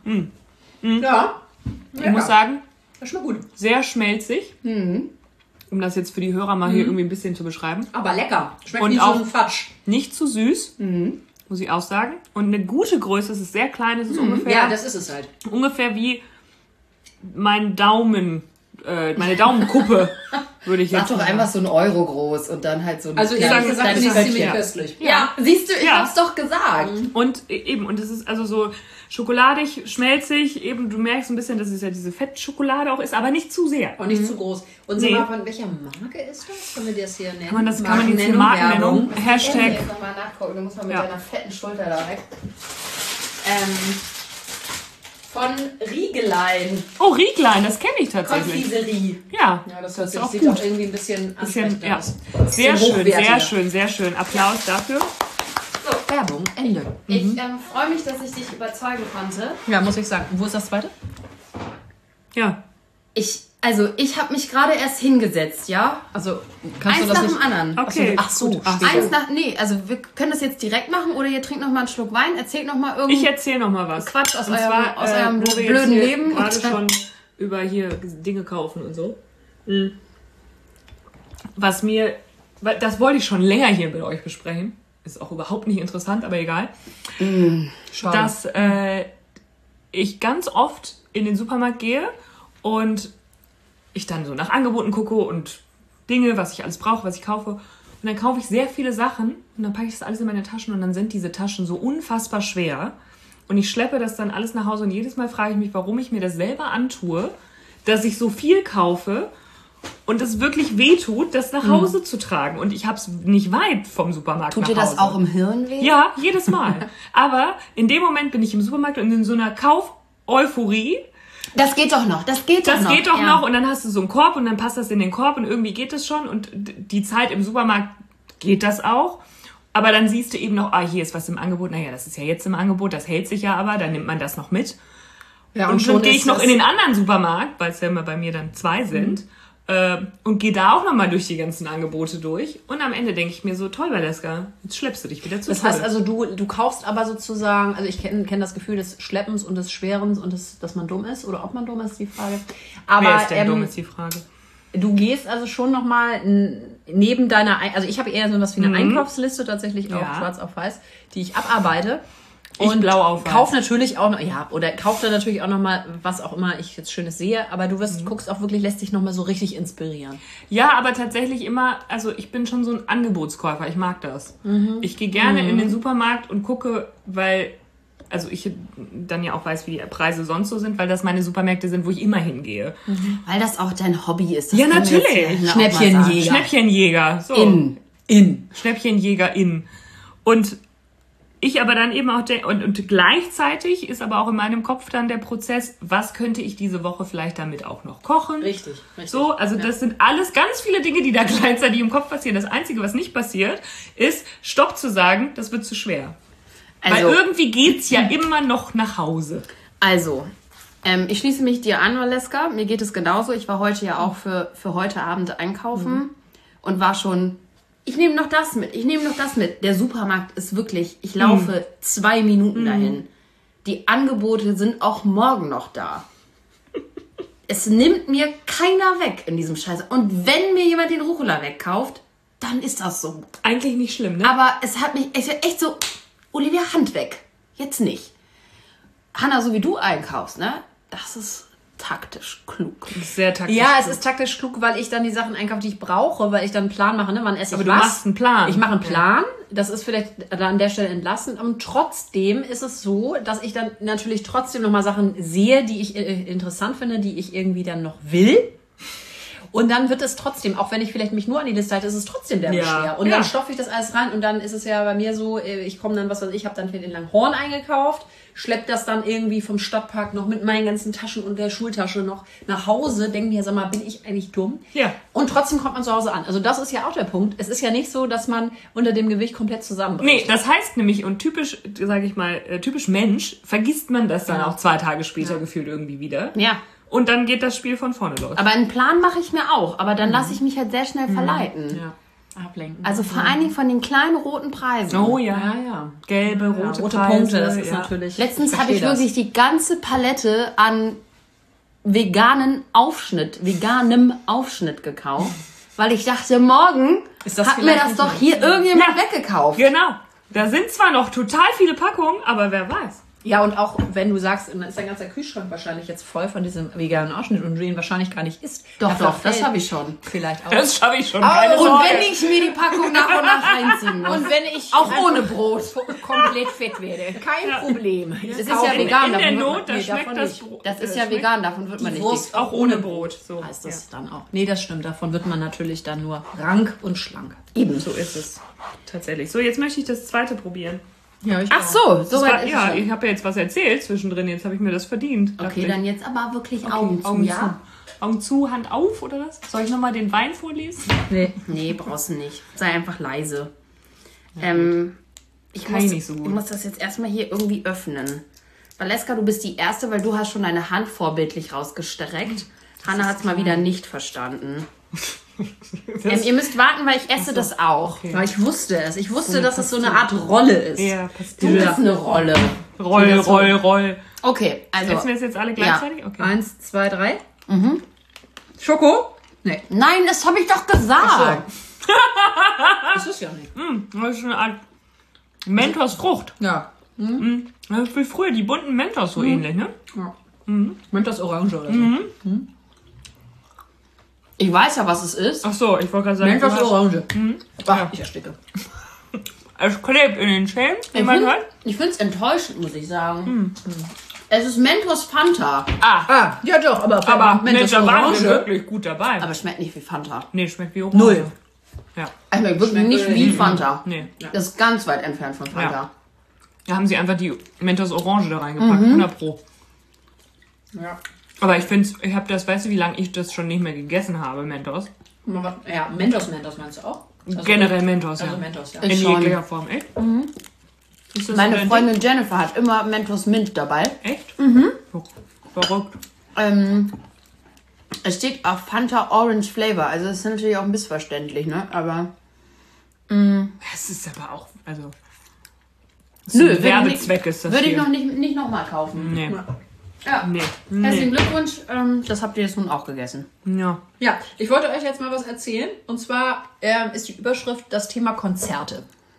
Speaker 3: Ja.
Speaker 2: Ich muss sagen,
Speaker 3: Das schmeckt gut.
Speaker 2: sehr schmelzig.
Speaker 4: Mhm.
Speaker 2: um das jetzt für die Hörer mal mhm. hier irgendwie ein bisschen zu beschreiben.
Speaker 3: Aber lecker. Schmeckt
Speaker 2: und
Speaker 3: wie
Speaker 2: auch
Speaker 3: so ein Fatsch.
Speaker 2: Nicht zu süß, mhm. muss ich auch sagen. Und eine gute Größe, es ist sehr klein, es ist mhm. ungefähr...
Speaker 3: Ja, das ist es halt.
Speaker 2: Ungefähr wie mein Daumen, äh, meine Daumenkuppe, würde ich jetzt
Speaker 4: Sag doch einfach so ein Euro groß und dann halt so ein...
Speaker 3: Also ich sage gesagt, sie ist ziemlich köstlich.
Speaker 4: Ja. ja, siehst du, ich ja. hab's doch gesagt.
Speaker 2: Und eben, und es ist also so schokoladig, schmelzig, eben, du merkst ein bisschen, dass es ja diese Fettschokolade auch ist, aber nicht zu sehr.
Speaker 3: Und nicht mhm. zu groß. Und sag nee. mal, von welcher Marke ist das? Können wir das hier nennen?
Speaker 2: Kann man, das, kann man jetzt eine Markennennung? Hashtag...
Speaker 4: Ich muss nochmal nachgucken, du musst mal mit ja. deiner fetten Schulter da weg. Ähm... Von Riegelein.
Speaker 2: Oh, Riegelein, das kenne ich tatsächlich.
Speaker 3: Konfiserie.
Speaker 2: Ja,
Speaker 3: ja das, das ist auch sieht gut. Auch irgendwie ein bisschen,
Speaker 2: bisschen ja. aus. Sehr bisschen schön, sehr schön, sehr schön. Applaus dafür.
Speaker 3: So, Werbung, Ende.
Speaker 4: Ich mhm. ähm, freue mich, dass ich dich überzeugen konnte.
Speaker 3: Ja, muss ich sagen. Wo ist das zweite?
Speaker 2: Ja.
Speaker 4: Ich, also ich habe mich gerade erst hingesetzt, ja?
Speaker 3: Also kannst
Speaker 4: eins
Speaker 3: du das
Speaker 4: nach
Speaker 3: nicht?
Speaker 4: dem anderen.
Speaker 2: Okay.
Speaker 3: Ach so. Ach
Speaker 4: so. Eins nach, nee, also wir können das jetzt direkt machen oder ihr trinkt noch mal einen Schluck Wein, erzählt noch mal irgendwas.
Speaker 2: Ich erzähle noch mal was.
Speaker 4: Quatsch aus
Speaker 2: und
Speaker 4: eurem,
Speaker 2: zwar,
Speaker 4: aus
Speaker 2: äh,
Speaker 4: eurem
Speaker 2: wo wir
Speaker 4: blöden
Speaker 2: jetzt
Speaker 4: Leben.
Speaker 2: Gerade schon über hier Dinge kaufen und so. Mhm. Was mir, das wollte ich schon länger hier mit euch besprechen. Ist auch überhaupt nicht interessant, aber egal.
Speaker 4: Mhm. Schade.
Speaker 2: Dass äh, ich ganz oft in den Supermarkt gehe und ich dann so nach Angeboten gucke und Dinge, was ich alles brauche, was ich kaufe. Und dann kaufe ich sehr viele Sachen und dann packe ich das alles in meine Taschen und dann sind diese Taschen so unfassbar schwer. Und ich schleppe das dann alles nach Hause und jedes Mal frage ich mich, warum ich mir das selber antue, dass ich so viel kaufe und es wirklich wehtut, das nach Hause mhm. zu tragen. Und ich habe es nicht weit vom Supermarkt
Speaker 4: Tut
Speaker 2: nach
Speaker 4: dir das
Speaker 2: Hause.
Speaker 4: auch im Hirn weh?
Speaker 2: Ja, jedes Mal. Aber in dem Moment bin ich im Supermarkt und in so einer Kauf-Euphorie.
Speaker 4: Das geht doch noch, das geht doch
Speaker 2: das
Speaker 4: noch.
Speaker 2: Das geht doch
Speaker 4: ja.
Speaker 2: noch und dann hast du so einen Korb und dann passt das in den Korb und irgendwie geht es schon und die Zeit im Supermarkt geht das auch. Aber dann siehst du eben noch, ah, hier ist was im Angebot. Naja, das ist ja jetzt im Angebot, das hält sich ja aber, dann nimmt man das noch mit. Ja, und, und schon gehe ich noch in den anderen Supermarkt, weil es ja immer bei mir dann zwei sind, mhm. äh, und gehe da auch nochmal durch die ganzen Angebote durch. Und am Ende denke ich mir so, toll, Valeska, jetzt schleppst du dich wieder zu.
Speaker 3: Das heißt also, du, du kaufst aber sozusagen, also ich kenne kenn das Gefühl des Schleppens und des Schwerens und des, dass man dumm ist, oder ob man dumm ist, die Frage. Aber,
Speaker 2: Wer ist denn
Speaker 3: ähm,
Speaker 2: dumm, ist die Frage.
Speaker 3: Du gehst also schon nochmal neben deiner, also ich habe eher so was wie eine mhm. Einkaufsliste, tatsächlich auch ja. schwarz auf weiß, die ich abarbeite.
Speaker 2: Und ich blau auf weiß.
Speaker 3: Kauf natürlich auch noch, ja, oder kauf dann natürlich auch nochmal, was auch immer ich jetzt Schönes sehe, aber du wirst, mhm. guckst auch wirklich, lässt dich nochmal so richtig inspirieren.
Speaker 2: Ja, aber tatsächlich immer, also ich bin schon so ein Angebotskäufer, ich mag das. Mhm. Ich gehe gerne mhm. in den Supermarkt und gucke, weil, also ich dann ja auch weiß, wie die Preise sonst so sind, weil das meine Supermärkte sind, wo ich immer hingehe.
Speaker 4: Mhm. Weil das auch dein Hobby ist. Das
Speaker 2: ja, natürlich.
Speaker 3: Schnäppchenjäger.
Speaker 2: Schnäppchenjäger. So.
Speaker 3: In. In.
Speaker 2: Schnäppchenjäger in. Und ich aber dann eben auch, de- und, und gleichzeitig ist aber auch in meinem Kopf dann der Prozess, was könnte ich diese Woche vielleicht damit auch noch kochen?
Speaker 3: Richtig, richtig.
Speaker 2: So, also ja. das sind alles ganz viele Dinge, die da gleichzeitig im Kopf passieren. Das Einzige, was nicht passiert, ist, Stopp zu sagen, das wird zu schwer. Also, weil irgendwie geht's ja immer noch nach Hause.
Speaker 4: Also, ähm, ich schließe mich dir an, Valeska. Mir geht es genauso. Ich war heute ja auch für, für heute Abend einkaufen mhm. und war schon... Ich nehme noch das mit, ich nehme noch das mit. Der Supermarkt ist wirklich, ich laufe mm. zwei Minuten mm. dahin. Die Angebote sind auch morgen noch da. Es nimmt mir keiner weg in diesem Scheiß. Und wenn mir jemand den Rucola wegkauft, dann ist das so.
Speaker 2: Eigentlich nicht schlimm, ne?
Speaker 4: Aber es hat mich es wird echt so, Olivia, Hand weg. Jetzt nicht. Hanna, so wie du einkaufst, ne? Das ist taktisch klug.
Speaker 2: Sehr taktisch
Speaker 3: Ja,
Speaker 2: klug.
Speaker 3: es ist taktisch klug, weil ich dann die Sachen einkaufe, die ich brauche, weil ich dann einen Plan mache, ne? Wann esse ich
Speaker 2: Aber
Speaker 3: was.
Speaker 2: du machst einen Plan.
Speaker 3: Ich mache einen Plan. Das ist vielleicht an der Stelle entlassen. Und trotzdem ist es so, dass ich dann natürlich trotzdem nochmal Sachen sehe, die ich äh, interessant finde, die ich irgendwie dann noch will. Und dann wird es trotzdem, auch wenn ich vielleicht mich nur an die Liste halte, ist es trotzdem der
Speaker 2: ja.
Speaker 3: schwer. Und
Speaker 2: ja.
Speaker 3: dann stopfe ich das alles rein und dann ist es ja bei mir so, ich komme dann, was weiß ich, ich habe dann für den Langhorn eingekauft, schlepp das dann irgendwie vom Stadtpark noch mit meinen ganzen Taschen und der Schultasche noch nach Hause, denke mir, sag mal, bin ich eigentlich dumm?
Speaker 2: Ja.
Speaker 3: Und trotzdem kommt man zu Hause an. Also das ist ja auch der Punkt. Es ist ja nicht so, dass man unter dem Gewicht komplett zusammenbricht.
Speaker 2: Nee, das heißt nämlich, und typisch, sage ich mal, typisch Mensch, vergisst man das dann ja. auch zwei Tage später ja. gefühlt irgendwie wieder.
Speaker 4: Ja.
Speaker 2: Und dann geht das Spiel von vorne los.
Speaker 4: Aber einen Plan mache ich mir auch. Aber dann mhm. lasse ich mich halt sehr schnell verleiten.
Speaker 3: Ja. Ablenken.
Speaker 4: Also vor allen Dingen von den kleinen roten Preisen.
Speaker 2: Oh ja.
Speaker 3: Ja, ja.
Speaker 2: Gelbe, rote,
Speaker 3: ja, rote
Speaker 2: Preise,
Speaker 3: Punkte, das ist
Speaker 2: ja.
Speaker 3: natürlich...
Speaker 4: Letztens habe ich das. wirklich die ganze Palette an veganen Aufschnitt, veganem Aufschnitt gekauft. weil ich dachte, morgen
Speaker 3: Ist das
Speaker 4: hat mir
Speaker 3: vielleicht
Speaker 4: das
Speaker 3: nicht
Speaker 4: doch
Speaker 3: mehr?
Speaker 4: hier irgendjemand
Speaker 2: Ja.
Speaker 4: weggekauft.
Speaker 2: Genau. Da sind zwar noch total viele Packungen, aber wer weiß.
Speaker 3: Ja, und auch wenn du sagst, dann ist dein ganzer Kühlschrank wahrscheinlich jetzt voll von diesem veganen Ausschnitt und du ihn wahrscheinlich gar nicht isst.
Speaker 4: Doch,
Speaker 3: Dafür
Speaker 4: doch, das
Speaker 3: fällt
Speaker 4: habe ich schon.
Speaker 3: Vielleicht auch.
Speaker 2: Das schaffe ich schon.
Speaker 3: Aber
Speaker 2: Keine
Speaker 3: und
Speaker 4: Und
Speaker 2: Sorge.
Speaker 4: wenn ich mir die Packung nach und nach reinziehen muss.
Speaker 3: Und wenn ich
Speaker 4: auch
Speaker 3: einfach
Speaker 4: ohne Brot.
Speaker 3: komplett fett werde, kein Problem.
Speaker 4: Das ist ja vegan.
Speaker 2: in der
Speaker 4: davon wird
Speaker 2: Not,
Speaker 4: man,
Speaker 2: da
Speaker 3: nee,
Speaker 2: schmeckt
Speaker 3: davon
Speaker 2: das
Speaker 3: nicht.
Speaker 2: Brot.
Speaker 4: das ist
Speaker 2: äh,
Speaker 4: ja
Speaker 2: schmeckt
Speaker 4: vegan, davon wird man nicht
Speaker 3: Wurst
Speaker 4: dick.
Speaker 2: auch ohne Brot. So.
Speaker 3: heißt das dann auch. Nee, das stimmt. Davon wird man natürlich dann nur rank und schlank.
Speaker 2: Eben, so ist es. Tatsächlich. So, jetzt möchte ich das zweite probieren.
Speaker 3: Ja, ich
Speaker 4: Ach so, so
Speaker 2: Das
Speaker 4: weit
Speaker 2: war,
Speaker 4: ist
Speaker 2: ja,
Speaker 4: es schon.
Speaker 2: ich habe ja jetzt was erzählt zwischendrin. Jetzt habe ich mir das verdient. dachte
Speaker 4: Okay,
Speaker 2: ich.
Speaker 4: dann jetzt aber wirklich Augen zu,
Speaker 2: Augen
Speaker 4: ja?
Speaker 2: zu. Augen zu, Hand auf, oder was? Soll ich nochmal den Wein vorlesen?
Speaker 3: Nee.
Speaker 4: Nee, brauchst du nicht. Sei einfach leise. Ähm, ich,
Speaker 2: kann
Speaker 4: muss,
Speaker 2: ich nicht so gut.
Speaker 4: ich muss das jetzt erstmal hier irgendwie öffnen. Valeska, du bist die Erste, weil du hast schon deine Hand vorbildlich rausgestreckt. Hanna hat es mal wieder nicht verstanden. ähm, ihr müsst warten, weil ich esse das auch.
Speaker 3: Ja, ich wusste es. Ich wusste, dass es so eine Art Rolle ist.
Speaker 2: Ja,
Speaker 4: Du
Speaker 2: Pastille.
Speaker 4: bist eine Rolle.
Speaker 2: Roll, roll, roll.
Speaker 4: Okay, also...
Speaker 2: Essen wir es jetzt alle gleichzeitig? Okay.
Speaker 3: Eins, zwei, drei. Mhm. Schoko? Nee.
Speaker 4: Nein, das habe ich doch gesagt.
Speaker 3: Das ist ja nicht.
Speaker 2: Das ist eine Art Mentos-Frucht.
Speaker 3: Ja.
Speaker 2: Mhm. Das ist wie früher, die bunten Mentos so ähnlich, ne?
Speaker 3: ja. Mhm. Mentos Orange oder so.
Speaker 2: Mhm.
Speaker 4: Ich weiß ja, was es ist.
Speaker 2: Ach so, ich wollte gerade sagen,
Speaker 3: Mentos
Speaker 2: du hast-
Speaker 3: Orange. Ach,
Speaker 2: Ja.
Speaker 3: ich ersticke.
Speaker 2: es klebt in den Zähnen, wie
Speaker 4: Ich
Speaker 2: man
Speaker 4: finde
Speaker 2: hört.
Speaker 4: es enttäuschend, muss ich sagen. Es ist Mentos Fanta,
Speaker 3: Ah, ja doch, aber, für
Speaker 2: Aber
Speaker 3: Mentos
Speaker 2: Mensch, da waren wir
Speaker 3: Orange.
Speaker 2: wirklich gut dabei.
Speaker 4: aber schmeckt nicht wie Fanta.
Speaker 2: Nee, schmeckt wie Orange.
Speaker 3: Null.
Speaker 2: Ja,
Speaker 4: Es schmeckt wirklich
Speaker 3: Schmeckt
Speaker 4: nicht
Speaker 3: wirklich
Speaker 4: wie Fanta.
Speaker 2: nee.
Speaker 4: Das ist ganz weit entfernt von Fanta.
Speaker 2: Ja. Da haben sie einfach die Mentos Orange da reingepackt, hundert Pro.
Speaker 3: Ja.
Speaker 2: Aber ich finde, ich habe das, weißt du, wie lange ich das schon nicht mehr gegessen habe, Mentos?
Speaker 3: Ja, Mentos, Mentos meinst du auch? Also,
Speaker 2: Generell Mentos,
Speaker 3: Also
Speaker 2: ja.
Speaker 3: Mentos, ja.
Speaker 2: In
Speaker 4: Ich schon.
Speaker 2: jeglicher Form, echt? Ist das so
Speaker 4: Meine
Speaker 2: dein
Speaker 4: Freundin Jennifer hat immer Mentos Mint dabei.
Speaker 2: Ding? Echt? Mhm. Verrückt.
Speaker 4: Ähm, es steht auf Fanta Orange Flavor. Also das ist natürlich auch missverständlich, ne? Aber
Speaker 2: Das ist aber auch, also...
Speaker 4: nö,
Speaker 2: Nö,
Speaker 4: würde ich
Speaker 2: Werbezweck
Speaker 4: nicht-
Speaker 2: ist das
Speaker 4: würde ich
Speaker 2: hier.
Speaker 4: noch nicht, nicht nochmal kaufen.
Speaker 2: Nee.
Speaker 4: Ja.
Speaker 2: Nee.
Speaker 4: Herzlichen
Speaker 2: nee.
Speaker 4: Glückwunsch. Ähm, das habt ihr jetzt nun auch gegessen.
Speaker 2: Ja.
Speaker 3: Ja, ich wollte euch jetzt mal was erzählen. Und zwar ähm, ist die Überschrift das Thema Konzerte.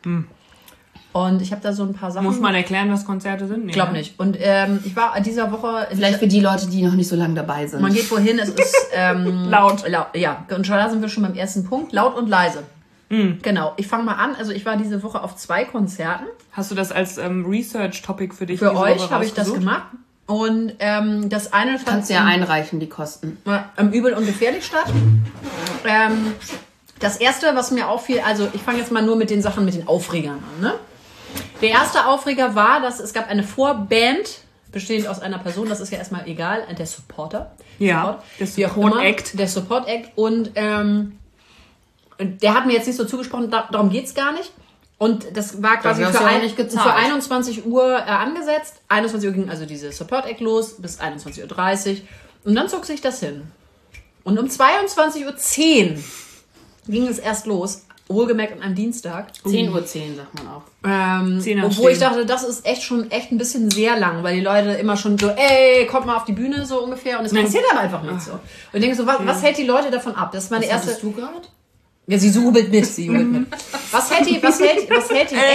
Speaker 3: Und ich habe da so ein paar Sachen.
Speaker 2: Muss man erklären, was Konzerte sind? Nee,
Speaker 3: Ich glaube
Speaker 2: ne?
Speaker 3: nicht. Und ähm, ich war dieser Woche.
Speaker 4: Vielleicht für die Leute, die noch nicht so lange dabei sind.
Speaker 3: Man geht wohin, es ist ähm,
Speaker 2: Laut.
Speaker 3: laut. Ja, und schon da sind wir schon beim ersten Punkt. Laut und leise. Genau. Ich fange mal an. Also ich war diese Woche auf zwei Konzerten.
Speaker 2: Hast du das als ähm, Research-Topic für dich
Speaker 3: Für
Speaker 2: diese
Speaker 3: euch
Speaker 2: Woche
Speaker 3: habe ich das
Speaker 2: rausgesucht?
Speaker 3: gemacht. Und ähm, das eine fand
Speaker 4: Kannst du ja einreichen, die Kosten.
Speaker 3: am Übel und gefährlich statt. Ähm, das erste, was mir auffiel, also ich fange jetzt mal nur mit den Sachen, mit den Aufregern an. Ne? Der erste Aufreger war, dass es gab eine Vorband, bestehend aus einer Person, das ist ja erstmal egal, der Supporter.
Speaker 2: Ja,
Speaker 3: Support,
Speaker 2: der
Speaker 3: wie auch
Speaker 2: Support
Speaker 3: immer,
Speaker 2: Act.
Speaker 3: Der Support Act. Und ähm, der hat mir jetzt nicht so zugesprochen, da, darum geht's gar nicht. Und das war quasi
Speaker 4: Dafür hast
Speaker 3: für,
Speaker 4: du ja auch
Speaker 3: ein,
Speaker 4: nicht gezahlt.
Speaker 3: für einundzwanzig Uhr äh, angesetzt. einundzwanzig Uhr ging also diese Support Act los, bis einundzwanzig Uhr dreißig. Und dann zog sich das hin. Und um zweiundzwanzig Uhr zehn ging es erst los. Wohlgemerkt an einem Dienstag.
Speaker 4: zehn Uhr zehn, sagt man auch.
Speaker 3: Ähm,
Speaker 2: Zehn nach
Speaker 3: obwohl ich
Speaker 2: stehen.
Speaker 3: dachte, das ist echt schon echt ein bisschen sehr lang, weil die Leute immer schon so, ey, kommt mal auf die Bühne, so ungefähr. Und es passiert aber einfach nicht so. Und ich denke so, was, was hält die Leute davon ab? Das ist meine erste.
Speaker 4: Hattest du gerade?
Speaker 3: Ja, sie jubelt mit, sie jubelt mit. Was hält die, was hält, was hält den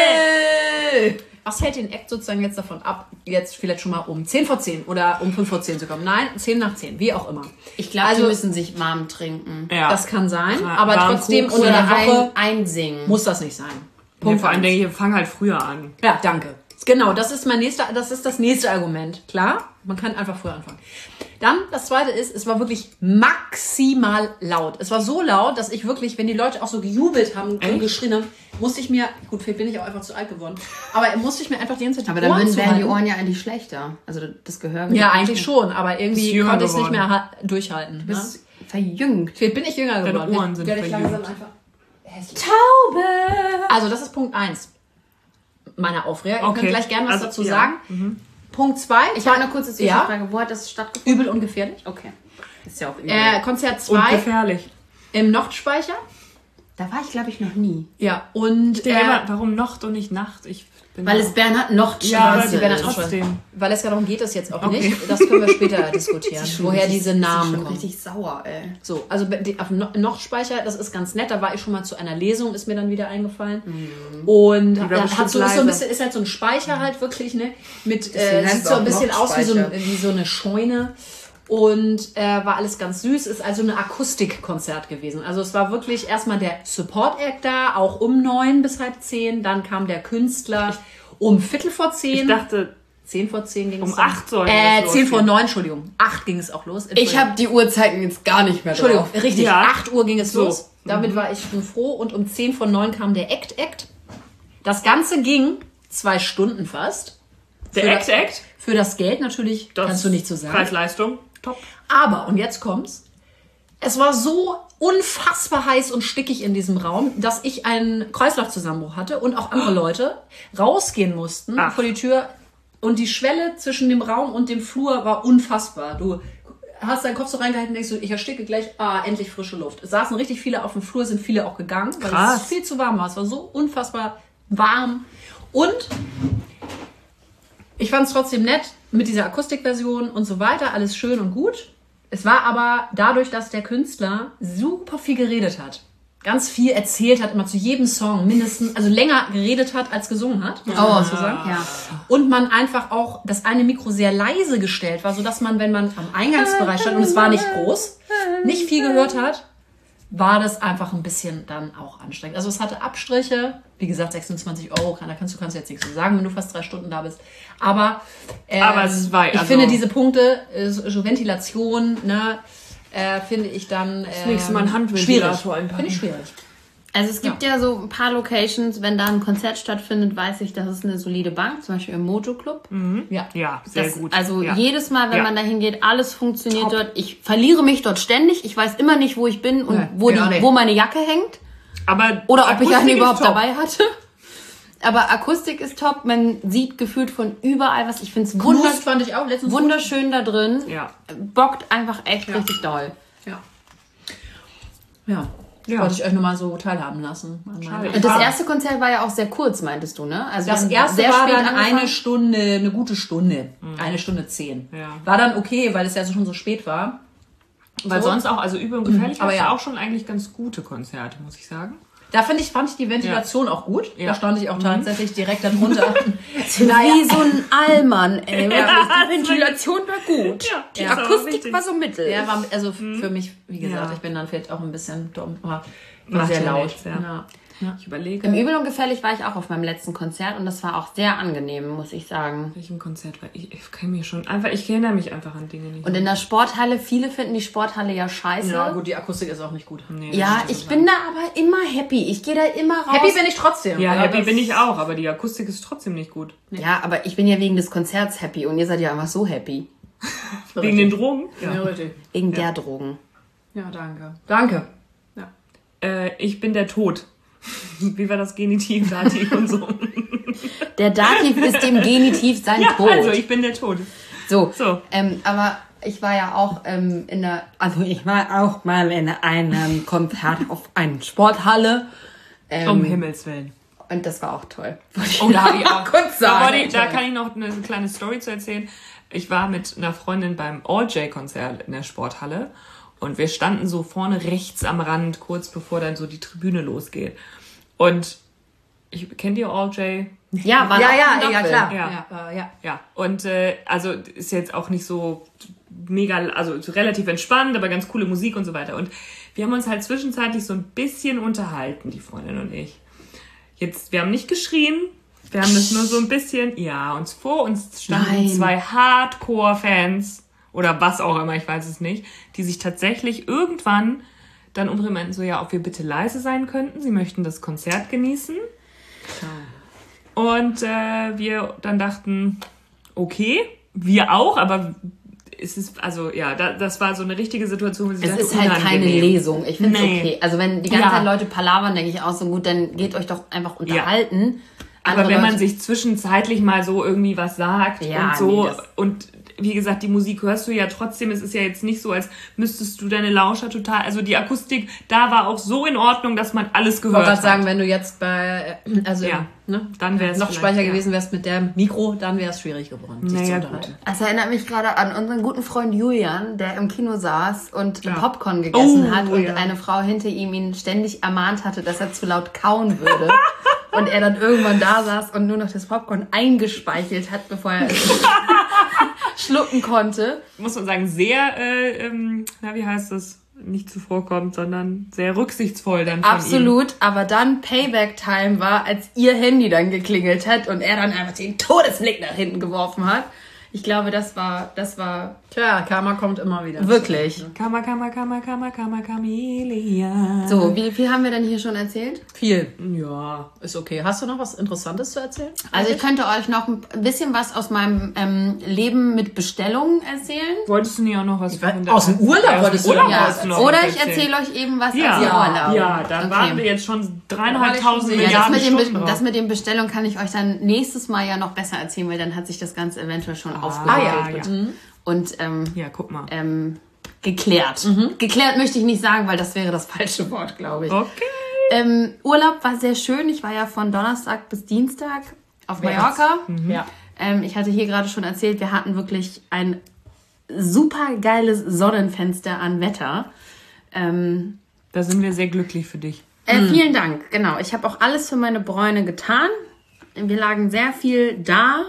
Speaker 3: Act, was hält den Act sozusagen jetzt davon ab, jetzt vielleicht schon mal um zehn vor zehn oder um fünf vor zehn zu kommen? Nein, zehn nach zehn, wie auch immer.
Speaker 4: Ich glaube,
Speaker 3: Also-
Speaker 4: die müssen sich warm trinken.
Speaker 2: Ja.
Speaker 3: Das kann sein,
Speaker 2: Ja,
Speaker 3: aber
Speaker 2: warm
Speaker 3: trotzdem
Speaker 2: Koks
Speaker 3: unter
Speaker 4: Oder
Speaker 3: der Woche
Speaker 4: ein, einsingen.
Speaker 3: muss das nicht sein.
Speaker 2: Ja,
Speaker 3: Punkt
Speaker 2: vor allem
Speaker 3: eins.
Speaker 2: denke ich, fang halt früher an.
Speaker 3: Ja, danke. Genau, das ist mein nächster, das ist das nächste Argument. Klar, man kann einfach früher anfangen. Dann, das zweite ist, es war wirklich maximal laut. Es war so laut, dass ich wirklich, wenn die Leute auch so gejubelt haben und
Speaker 2: Echt?
Speaker 3: geschrien haben, musste ich mir, gut, vielleicht bin ich auch einfach zu alt geworden, aber musste ich mir einfach die ganze Zeit die
Speaker 4: Aber dann
Speaker 3: Ohren
Speaker 4: würden- wären die
Speaker 3: zuhalten.
Speaker 4: Ohren ja eigentlich schlechter. Also das Gehör.
Speaker 3: Ja, eigentlich schon, aber
Speaker 2: Bist
Speaker 3: irgendwie
Speaker 2: jünger
Speaker 3: konnte ich es nicht
Speaker 2: geworden.
Speaker 3: mehr ha- durchhalten.
Speaker 4: Du
Speaker 3: Ne?
Speaker 4: bist verjüngt.
Speaker 3: Vielleicht bin ich jünger
Speaker 2: Deine
Speaker 3: geworden.
Speaker 2: Ohren sind
Speaker 3: Werde ich
Speaker 2: verjüngt.
Speaker 3: langsam einfach hässlich.
Speaker 4: Taube!
Speaker 3: Also das ist Punkt eins meiner Aufreger. Ihr
Speaker 2: Okay.
Speaker 3: könnt gleich gerne was
Speaker 2: Also,
Speaker 3: dazu
Speaker 2: ja.
Speaker 3: sagen. Punkt zwei.
Speaker 4: Ich habe eine kurze
Speaker 3: Ja,
Speaker 4: Zwischenfrage. Wo hat das stattgefunden?
Speaker 3: übel und gefährlich.
Speaker 4: Okay. Ist ja auch übel.
Speaker 3: Äh, Konzert
Speaker 2: Und
Speaker 3: zwei
Speaker 2: gefährlich.
Speaker 3: im Nordspeicher.
Speaker 4: Da war ich, glaube ich, noch nie.
Speaker 3: Ja, und...
Speaker 2: Äh,
Speaker 3: Äh,
Speaker 2: warum Nocht und nicht Nacht? Ich bin
Speaker 4: Weil es Bernhard noch
Speaker 2: Ja, aber die
Speaker 3: Bernhard
Speaker 2: trotzdem.
Speaker 3: Weil es ja darum geht, es jetzt auch
Speaker 2: Okay.
Speaker 3: nicht. Das können wir später diskutieren, woher diese Namen
Speaker 4: schon
Speaker 3: kommen.
Speaker 4: richtig sauer, ey.
Speaker 3: So, also die, auf No- Nochtspeicher, das ist ganz nett. Da war ich schon mal zu einer Lesung, ist mir dann wieder eingefallen.
Speaker 2: Mhm.
Speaker 3: Und
Speaker 2: war
Speaker 3: da
Speaker 2: bestimmt
Speaker 3: hat so, ist so ein
Speaker 2: leise.
Speaker 3: bisschen, ist halt so ein Speicher halt wirklich, ne? Mit,
Speaker 4: Deswegen
Speaker 3: äh,
Speaker 4: heißt
Speaker 3: sieht
Speaker 4: es
Speaker 3: so ein
Speaker 4: auch
Speaker 3: bisschen aus wie so, ein,
Speaker 4: Nochtspeicher.
Speaker 3: wie so eine Scheune. Und äh, war alles ganz süß. Ist also ein Akustikkonzert gewesen. Also es war wirklich erstmal der Support-Act da, auch um neun bis halb zehn. Dann kam der Künstler um Viertel vor zehn.
Speaker 2: Ich dachte,
Speaker 3: Zehn vor zehn ging
Speaker 2: Um
Speaker 3: es dann.
Speaker 2: acht sollte
Speaker 3: Äh,
Speaker 2: es
Speaker 3: zehn vor
Speaker 2: losgehen.
Speaker 3: neun, Entschuldigung. Acht ging es auch los.
Speaker 4: Ich habe die Uhrzeiten jetzt gar nicht mehr
Speaker 3: Entschuldigung,
Speaker 4: drauf.
Speaker 3: richtig.
Speaker 2: Ja.
Speaker 3: acht Uhr ging es
Speaker 2: So.
Speaker 3: los. Damit war ich schon froh. Und um zehn vor neun kam der Act-Act. Das Ganze ging zwei Stunden fast.
Speaker 2: der
Speaker 3: Für
Speaker 2: Act
Speaker 3: das-
Speaker 2: Act,
Speaker 3: Für das Geld natürlich,
Speaker 2: das
Speaker 3: kannst du nicht so sagen.
Speaker 2: Preis-Leistung, top.
Speaker 3: Aber, und jetzt kommt's, es war so unfassbar heiß und stickig in diesem Raum, dass ich einen Kreislaufzusammenbruch hatte und auch andere Leute rausgehen mussten
Speaker 2: Ach.
Speaker 3: vor die Tür. Und die Schwelle zwischen dem Raum und dem Flur war unfassbar. Du hast deinen Kopf so reingehalten und denkst so, ich ersticke gleich, ah, endlich frische Luft. Es saßen richtig viele auf dem Flur, sind viele auch gegangen, weil
Speaker 2: Krass.
Speaker 3: es viel zu warm war. Es war so unfassbar warm. Und ich fand es trotzdem nett mit dieser Akustikversion und so weiter, alles schön und gut. Es war aber dadurch, dass der Künstler super viel geredet hat, ganz viel erzählt hat, immer zu jedem Song mindestens, also länger geredet hat, als gesungen hat, muss man dazu sagen.
Speaker 4: Ja.
Speaker 3: Und man einfach auch das eine Mikro sehr leise gestellt war, sodass man, wenn man am Eingangsbereich stand, und es war nicht groß, nicht viel gehört hat, war das einfach ein bisschen dann auch anstrengend. Also es hatte Abstriche, wie gesagt, sechsundzwanzig Euro, da kannst du kannst jetzt nichts zu sagen, wenn du fast drei Stunden da bist. Aber, ähm,
Speaker 2: Aber es war-
Speaker 3: ich
Speaker 2: also-
Speaker 3: finde diese Punkte, äh, so so Ventilation, ne, äh, finde ich dann
Speaker 2: Das
Speaker 3: ähm,
Speaker 2: nächste Mal einen Handventilator einpacken.
Speaker 3: Finde ich schwierig.
Speaker 4: Also es gibt ja. so ein paar Locations, wenn da ein Konzert stattfindet, weiß ich, das ist eine solide Bank, zum Beispiel im Mojo Club.
Speaker 3: Ja.
Speaker 2: Ja, sehr
Speaker 4: Das,
Speaker 2: gut.
Speaker 4: Also
Speaker 2: ja.
Speaker 4: jedes Mal, wenn
Speaker 2: Ja.
Speaker 4: man da hingeht, alles funktioniert
Speaker 2: Top.
Speaker 4: dort. Ich verliere mich dort ständig. Ich weiß immer nicht, wo ich bin und
Speaker 3: Nee,
Speaker 4: wo,
Speaker 3: ja,
Speaker 4: die,
Speaker 3: nee.
Speaker 4: wo meine Jacke hängt.
Speaker 2: Aber
Speaker 4: Oder ob ich
Speaker 2: Akustik
Speaker 4: eine
Speaker 2: ist
Speaker 4: überhaupt
Speaker 2: top.
Speaker 4: dabei hatte. Aber Akustik ist top. Man sieht gefühlt von überall was. Ich finde es wunder
Speaker 3: Knust fand ich auch letztens
Speaker 4: wunderschön da drin.
Speaker 2: Ja.
Speaker 4: Bockt einfach echt richtig doll.
Speaker 3: Ja. Ja.
Speaker 2: Ja.
Speaker 3: Wollte ich euch nur mal so teilhaben lassen. an meiner-
Speaker 2: Schade.
Speaker 4: Und das
Speaker 2: Ah.
Speaker 4: erste Konzert war ja auch sehr kurz, meintest du, ne? Also
Speaker 3: Das
Speaker 4: wir haben
Speaker 3: erste
Speaker 4: sehr
Speaker 3: war
Speaker 4: spät
Speaker 3: dann
Speaker 4: angefangen.
Speaker 3: eine Stunde, eine gute Stunde. Eine Stunde zehn.
Speaker 2: Ja.
Speaker 3: War dann okay, weil es ja so schon so spät war.
Speaker 2: Weil
Speaker 3: So.
Speaker 2: sonst auch, also Übung gefährlich,
Speaker 3: Aber
Speaker 2: aber
Speaker 3: ja.
Speaker 2: ja auch schon eigentlich ganz gute Konzerte, muss ich sagen.
Speaker 3: Da finde ich, fand ich die Ventilation auch gut.
Speaker 2: Ja.
Speaker 3: Da stand ich auch tatsächlich direkt darunter.
Speaker 4: Wie so ein Allmann, ey. Wirklich. Die Ventilation war gut.
Speaker 2: Ja,
Speaker 4: Die
Speaker 2: ist aber
Speaker 4: Akustik
Speaker 2: wichtig.
Speaker 4: war so mittel.
Speaker 3: Der war, also für mich, wie gesagt,
Speaker 2: Ja.
Speaker 3: ich bin dann vielleicht auch ein bisschen dumm. War, war
Speaker 2: Macht
Speaker 3: sehr
Speaker 2: ja
Speaker 3: laut.
Speaker 2: nichts, ja.
Speaker 3: Ja. Ja.
Speaker 2: Ich überlege,
Speaker 4: Im Übel und Gefährlich war ich auch auf meinem letzten Konzert und das war auch sehr angenehm, muss ich sagen.
Speaker 2: welchem Konzert war ich? Ich kann mir schon einfach, ich erinnere mich einfach an Dinge nicht.
Speaker 4: Und in der Sporthalle, viele finden die Sporthalle ja scheiße.
Speaker 3: Ja, gut, die Akustik ist auch nicht gut.
Speaker 2: Nee,
Speaker 4: Ja,
Speaker 2: das
Speaker 4: ich bin da aber immer happy. Ich gehe da immer raus.
Speaker 3: Happy bin ich trotzdem.
Speaker 2: Ja,
Speaker 3: aber
Speaker 2: happy
Speaker 3: das-
Speaker 2: bin ich auch, aber die Akustik ist trotzdem nicht gut.
Speaker 4: Ja, aber ich bin ja wegen des Konzerts happy und ihr seid ja einfach so happy.
Speaker 2: Wegen den Drogen?
Speaker 3: Ja, richtig.
Speaker 4: Wegen der Drogen.
Speaker 3: Ja, danke. Danke. Ja.
Speaker 2: Äh, ich bin der Tod. Wie war das Genitiv, Dativ und so?
Speaker 4: Der Dativ ist dem Genitiv sein
Speaker 2: Ja,
Speaker 4: Tod.
Speaker 2: also ich bin der Tod.
Speaker 4: So,
Speaker 2: So.
Speaker 4: Ähm, aber ich war ja auch ähm, in der, also ich war auch mal in einem Konzert auf einer Sporthalle. Ähm,
Speaker 2: Um Himmels Willen.
Speaker 4: Und das war auch toll.
Speaker 2: Oh, da habe ich auch.
Speaker 4: kurz
Speaker 2: Da,
Speaker 4: sagen.
Speaker 2: wollte ich, da kann ich noch eine kleine Story zu erzählen. Ich war mit einer Freundin beim All-J-Konzert in der Sporthalle und wir standen so vorne rechts am Rand, kurz bevor dann so die Tribüne losgeht. Und ich, kennt ihr All-J?
Speaker 4: Ja, war
Speaker 3: Ja,
Speaker 4: auch
Speaker 3: ja,
Speaker 4: ein Doppel.
Speaker 3: ja, klar.
Speaker 2: Ja.
Speaker 3: Ja, äh, ja.
Speaker 2: Ja, und äh, also ist jetzt auch nicht so mega, also relativ entspannt, aber ganz coole Musik und so weiter. Und wir haben uns halt zwischenzeitlich so ein bisschen unterhalten, die Freundin und ich. Jetzt, wir haben nicht geschrien, wir haben das nur so ein bisschen, ja, und vor uns standen
Speaker 4: Nein.
Speaker 2: zwei Hardcore-Fans oder was auch immer, ich weiß es nicht, die sich tatsächlich irgendwann dann umdrehen meinten so, ja, ob wir bitte leise sein könnten, sie möchten das Konzert genießen. Und äh, wir dann dachten, okay, wir auch, aber es ist, also ja, da, das war so eine richtige Situation. Wo sie
Speaker 4: Es
Speaker 2: dachte,
Speaker 4: ist halt keine
Speaker 2: unangenehm.
Speaker 4: Lesung. Ich finde es
Speaker 2: Nee.
Speaker 4: okay. Also wenn die ganze
Speaker 2: Ja.
Speaker 4: Zeit Leute palavern, denke ich auch so, gut, dann geht euch doch einfach unterhalten.
Speaker 2: Aber
Speaker 4: Andere
Speaker 2: wenn man
Speaker 4: Leute-
Speaker 2: sich zwischenzeitlich mal so irgendwie was sagt
Speaker 4: Ja,
Speaker 2: und so
Speaker 4: nee, das-
Speaker 2: und wie gesagt, die Musik hörst du ja trotzdem. Es ist ja jetzt nicht so, als müsstest du deine Lauscher total, also die Akustik, da war auch so in Ordnung, dass man alles gehört hat.
Speaker 3: Ich wollte gerade sagen, wenn du jetzt bei, also
Speaker 2: ja,
Speaker 3: ne,
Speaker 2: dann wäre es
Speaker 3: noch Speicher
Speaker 2: ja.
Speaker 3: gewesen wärst mit dem Mikro, dann wäre es schwierig geworden, sich
Speaker 2: naja,
Speaker 3: zu unterhalten.
Speaker 4: Das erinnert mich gerade an unseren guten Freund Julian, der im Kino saß und
Speaker 2: ja.
Speaker 4: Popcorn gegessen
Speaker 2: oh,
Speaker 4: hat und
Speaker 2: ja.
Speaker 4: eine Frau hinter ihm ihn ständig ermahnt hatte, dass er zu laut kauen würde. Und er dann irgendwann da saß und nur noch das Popcorn eingespeichelt hat, bevor er es schlucken konnte.
Speaker 2: Muss man sagen, sehr, äh, ähm, na wie heißt das, nicht zuvorkommt, sondern sehr rücksichtsvoll dann von
Speaker 4: Absolut,
Speaker 2: ihm.
Speaker 4: aber dann Payback-Time war, als ihr Handy dann geklingelt hat und er dann einfach den Todesblick nach hinten geworfen hat. Ich glaube, das war, das war...
Speaker 3: Tja, Karma kommt immer wieder.
Speaker 4: Wirklich.
Speaker 2: Kammer, Kammer, Kammer, Kammer, Kammer, Camellia.
Speaker 4: So, wie viel haben wir denn hier schon erzählt?
Speaker 3: Viel. Ja, ist okay. Hast du noch was Interessantes zu erzählen?
Speaker 4: Also ich könnte euch noch ein bisschen was aus meinem ähm, Leben mit Bestellungen erzählen.
Speaker 2: Wolltest du nicht auch noch was
Speaker 3: Ich weiß, aus dem Urlaub
Speaker 2: Ja, aus
Speaker 3: wolltest
Speaker 2: dem
Speaker 3: du
Speaker 2: Urlaub
Speaker 3: noch
Speaker 4: Ja.
Speaker 2: wolltest du noch
Speaker 4: Oder
Speaker 2: was
Speaker 4: ich
Speaker 2: erzählen.
Speaker 4: erzähle euch eben was
Speaker 2: Ja,
Speaker 4: aus dem
Speaker 2: ja,
Speaker 4: Urlaub.
Speaker 2: ja, da
Speaker 4: Okay.
Speaker 2: waren wir jetzt schon dreieinhalbtausend
Speaker 3: Ja,
Speaker 4: Ja, das,
Speaker 2: Milliarden
Speaker 4: mit den Be-
Speaker 2: Stunden
Speaker 4: das
Speaker 2: drauf.
Speaker 4: mit den Bestellungen kann ich euch dann nächstes Mal ja noch besser erzählen, weil dann hat sich das Ganze eventuell schon
Speaker 2: Ah,
Speaker 4: aufgearbeitet
Speaker 2: ja.
Speaker 4: und ähm,
Speaker 2: Ja, guck mal.
Speaker 4: ähm, geklärt. Geklärt möchte ich nicht sagen, weil das wäre das falsche Wort, glaube ich.
Speaker 2: Okay.
Speaker 4: Ähm, Urlaub war sehr schön. Ich war ja von Donnerstag bis Dienstag auf Mallorca.
Speaker 3: Ja.
Speaker 4: Ähm, ich hatte hier gerade schon erzählt, wir hatten wirklich ein super geiles Sonnenfenster an Wetter. Ähm,
Speaker 2: Da sind wir sehr glücklich für dich.
Speaker 4: äh, Vielen Dank, genau. Ich habe auch alles für meine Bräune getan. Wir lagen sehr viel da.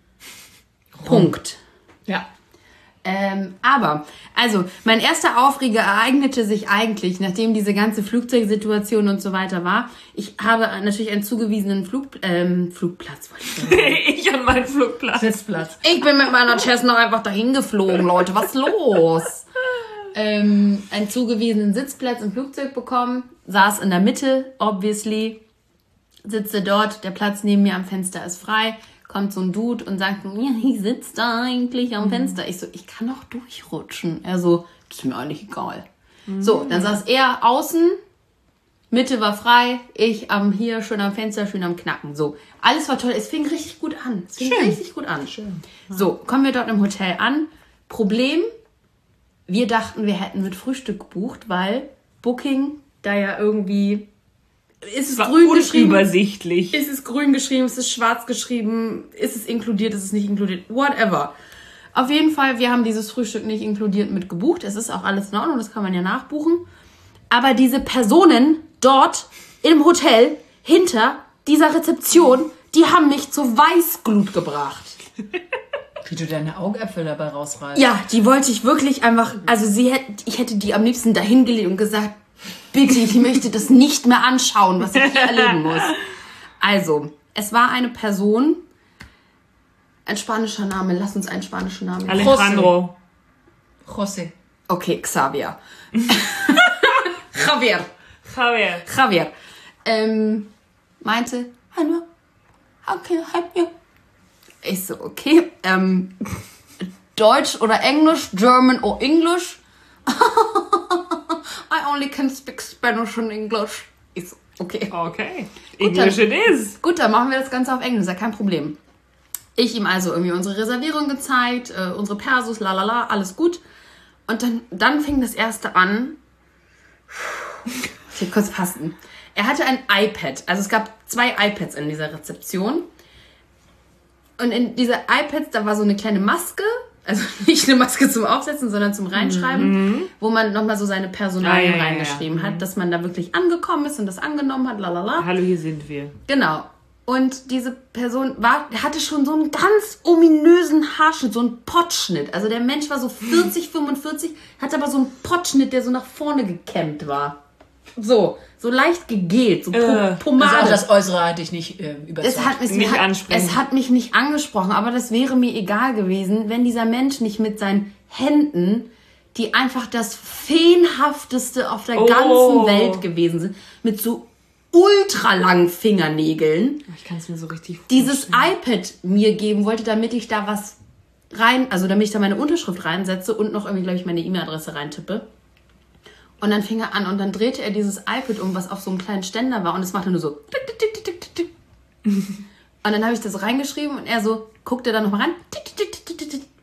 Speaker 4: Punkt.
Speaker 3: Ja.
Speaker 4: Ähm, aber, also, mein erster Aufreger ereignete sich eigentlich, nachdem diese ganze Flugzeugsituation und so weiter war. Ich habe natürlich einen zugewiesenen Flug, ähm, Flugplatz, wollte ich sagen.
Speaker 2: Ich an meinen Flugplatz.
Speaker 3: Sitzplatz.
Speaker 4: Ich bin mit meiner Cessna einfach dahin geflogen, Leute. Was ist los? ähm, einen zugewiesenen Sitzplatz im Flugzeug bekommen. Saß in der Mitte, obviously. Sitze dort, der Platz neben mir am Fenster ist frei. Kommt so ein Dude und sagt, ja, ich sitze da eigentlich am Fenster. Ich so, ich kann doch durchrutschen. Er so, das ist mir eigentlich egal. So, dann saß er außen, Mitte war frei, ich am hier schön am Fenster, schön am Knacken. So, alles war toll. Es fing richtig gut an. Es fing
Speaker 2: Schön.
Speaker 4: richtig gut an. So, kommen wir dort im Hotel an. Problem, wir dachten, wir hätten mit Frühstück gebucht, weil Booking da ja irgendwie... Ist es
Speaker 2: War
Speaker 4: grün geschrieben?
Speaker 2: unübersichtlich.
Speaker 4: Ist es grün geschrieben? Ist es schwarz geschrieben? Ist es inkludiert? Ist es nicht inkludiert? Whatever. Auf jeden Fall, wir haben dieses Frühstück nicht inkludiert mit gebucht. Es ist auch alles in Ordnung, das kann man ja nachbuchen. Aber diese Personen dort im Hotel hinter dieser Rezeption, die haben mich zur Weißglut gebracht.
Speaker 3: Wie du deine Augäpfel dabei rausreißt.
Speaker 4: Ja, die wollte ich wirklich einfach, also sie hätte, ich hätte die am liebsten dahin gelegt und gesagt, bitte, ich möchte das nicht mehr anschauen, was ich hier erleben muss. Also, es war eine Person, ein spanischer Name, lass uns einen spanischen Namen.
Speaker 2: Alejandro.
Speaker 3: José.
Speaker 4: Okay, Xavier. Javier.
Speaker 2: Javier.
Speaker 4: Javier. Ähm, meinte, hallo, how can I help you? Ich so, okay, ähm, Deutsch oder Englisch, German or English? I only can speak Spanish and English. Ich so, okay.
Speaker 2: Okay.
Speaker 4: Gut,
Speaker 2: English
Speaker 4: dann-
Speaker 2: it is.
Speaker 4: Gut, dann machen wir das Ganze auf Englisch, ist ja kein Problem. Ich ihm also irgendwie unsere Reservierung gezeigt, äh, unsere Persos, lalala, alles gut. Und dann, dann fing das erste an. Ich will kurz fasten. Er hatte ein iPad, also es gab zwei iPads in dieser Rezeption. Und in dieser iPads, da war so eine kleine Maske, also nicht eine Maske zum Aufsetzen, sondern zum Reinschreiben, wo man nochmal so seine Personalien
Speaker 2: Ah, ja, ja, ja.
Speaker 4: reingeschrieben hat, dass man da wirklich angekommen ist und das angenommen hat, lalala.
Speaker 2: Hallo, hier sind wir.
Speaker 4: Genau. Und diese Person war, hatte schon so einen ganz ominösen Haarschnitt, so einen Pottschnitt. Also der Mensch war so vierzig, fünfundvierzig, hatte aber so einen Pottschnitt, der so nach vorne gekämmt war. So, so leicht gegelt, so po
Speaker 2: Äh,
Speaker 4: Pomade.
Speaker 3: Also das Äußere hatte ich nicht äh, überzeugt.
Speaker 4: Es hat, es,
Speaker 2: Nicht
Speaker 4: hat,
Speaker 2: ansprechen.
Speaker 4: es hat mich nicht angesprochen, aber das wäre mir egal gewesen, wenn dieser Mensch nicht mit seinen Händen, die einfach das Feenhafteste auf der
Speaker 2: Oh.
Speaker 4: ganzen Welt gewesen sind, mit so ultralangen Fingernägeln,
Speaker 2: Ich kann es mir so richtig
Speaker 4: dieses iPad mir geben wollte, damit ich da was rein, also damit ich da meine Unterschrift reinsetze und noch irgendwie, glaube ich, meine E-Mail-Adresse reintippe. Und dann fing er an und dann drehte er dieses iPad um, was auf so einem kleinen Ständer war und es machte nur so tick, tick, tick, tick, tick, tick. Und dann habe ich das reingeschrieben und er so, guckte da nochmal rein, tick, tick, tick, tick, tick, tick.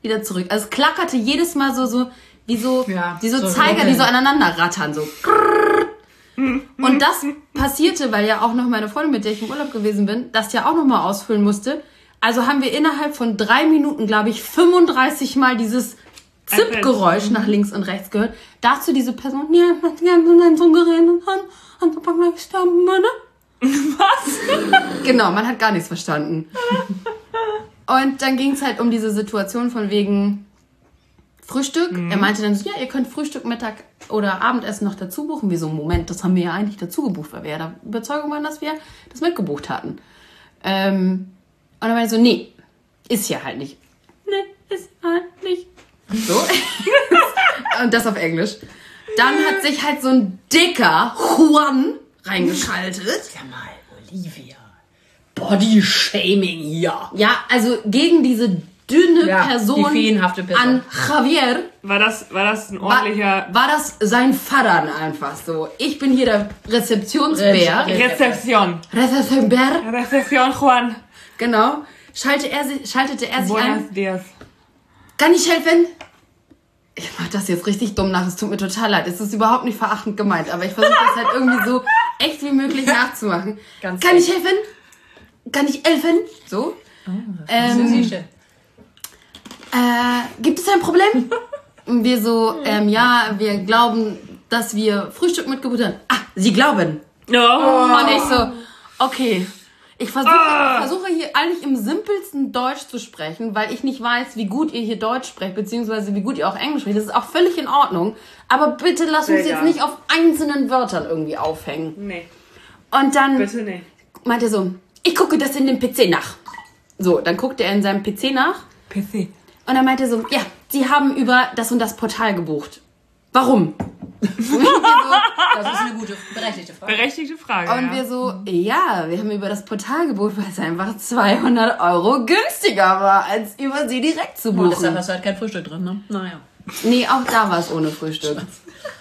Speaker 4: wieder zurück. Also es klackerte jedes Mal so, so wie so,
Speaker 3: Ja,
Speaker 4: wie so,
Speaker 3: so
Speaker 4: Zeiger,
Speaker 3: ruckeln.
Speaker 4: die so aneinander rattern, so. Und das passierte, weil ja auch noch meine Freundin, mit der ich im Urlaub gewesen bin, das ja auch nochmal ausfüllen musste. Also haben wir innerhalb von drei Minuten, glaube ich, fünfunddreißig Mal dieses Zip-Geräusch nach links und rechts gehört. Dazu diese Person, ja, ich möchte gerne von deinem Sohn geredet haben, und Papa gleich sterben, ne? Was? Genau, man hat gar nichts verstanden. Und dann ging es halt um diese Situation von wegen Frühstück. Mhm. Er meinte dann so, ja, ihr könnt Frühstück, Mittag oder Abendessen noch dazu buchen. Wir so, Moment, das haben wir ja eigentlich dazu gebucht, weil wir ja der Überzeugung waren, dass wir das mitgebucht hatten. Ähm, und dann meinte er so, nee, ist ja halt nicht. Nee, ist halt nicht. So. Und das auf Englisch. Dann hat sich halt so ein dicker Juan reingeschaltet.
Speaker 3: Sag mal, Olivia. Body-Shaming hier.
Speaker 4: Ja, also gegen diese dünne
Speaker 3: Ja,
Speaker 4: Person,
Speaker 3: die feenhafte Person.
Speaker 4: an Javier
Speaker 2: War das, war das ein
Speaker 4: war,
Speaker 2: ordentlicher
Speaker 4: war das sein Vater einfach so. Ich bin hier der Rezeptionsbär.
Speaker 3: Re-
Speaker 2: Rezeption?
Speaker 4: Rezeptionsbär.
Speaker 2: Rezeption, Juan.
Speaker 4: Genau. Schaltete er, si- schaltete er sich
Speaker 2: Buenos
Speaker 4: ein.
Speaker 2: dias.
Speaker 4: Kann ich helfen? Ich mach das jetzt richtig dumm nach. Es tut mir total leid. Es ist überhaupt nicht verachtend gemeint, aber ich versuche das halt irgendwie so echt wie möglich nachzumachen.
Speaker 3: Ganz
Speaker 4: Kann
Speaker 3: echt.
Speaker 4: ich helfen? Kann ich helfen? So. ähm,
Speaker 3: Süße.
Speaker 4: Äh, gibt es ein Problem? Und wir so, ähm, ja, wir glauben, dass wir Frühstück mitgebucht haben. Ah, Sie glauben.
Speaker 2: Oh.
Speaker 4: Und ich so, okay. Ich versuche, ich versuche hier eigentlich im simpelsten Deutsch zu sprechen, weil ich nicht weiß, wie gut ihr hier Deutsch sprecht, beziehungsweise wie gut ihr auch Englisch sprecht. Das ist auch völlig in Ordnung. Aber bitte lass uns
Speaker 2: Sehr
Speaker 4: jetzt
Speaker 2: gern.
Speaker 4: nicht auf einzelnen Wörtern irgendwie aufhängen.
Speaker 2: Nee,
Speaker 4: Und dann
Speaker 2: bitte nicht.
Speaker 4: meinte er so, ich gucke das in dem P C nach. So, dann guckte er in seinem P C nach.
Speaker 2: P C.
Speaker 4: Und dann meinte er so, ja, Sie haben über das und das Portal gebucht. Warum? Und wir so,
Speaker 3: Das ist eine gute, berechtigte Frage.
Speaker 2: Berechtigte Frage,
Speaker 4: und
Speaker 2: ja.
Speaker 4: wir so, ja, wir haben über das Portal gebucht, weil es einfach zweihundert Euro günstiger war, als über Sie direkt zu
Speaker 3: Und
Speaker 4: buchen.
Speaker 3: deshalb hast du halt kein Frühstück drin, ne? Naja.
Speaker 4: Nee, auch da war es ohne Frühstück. Und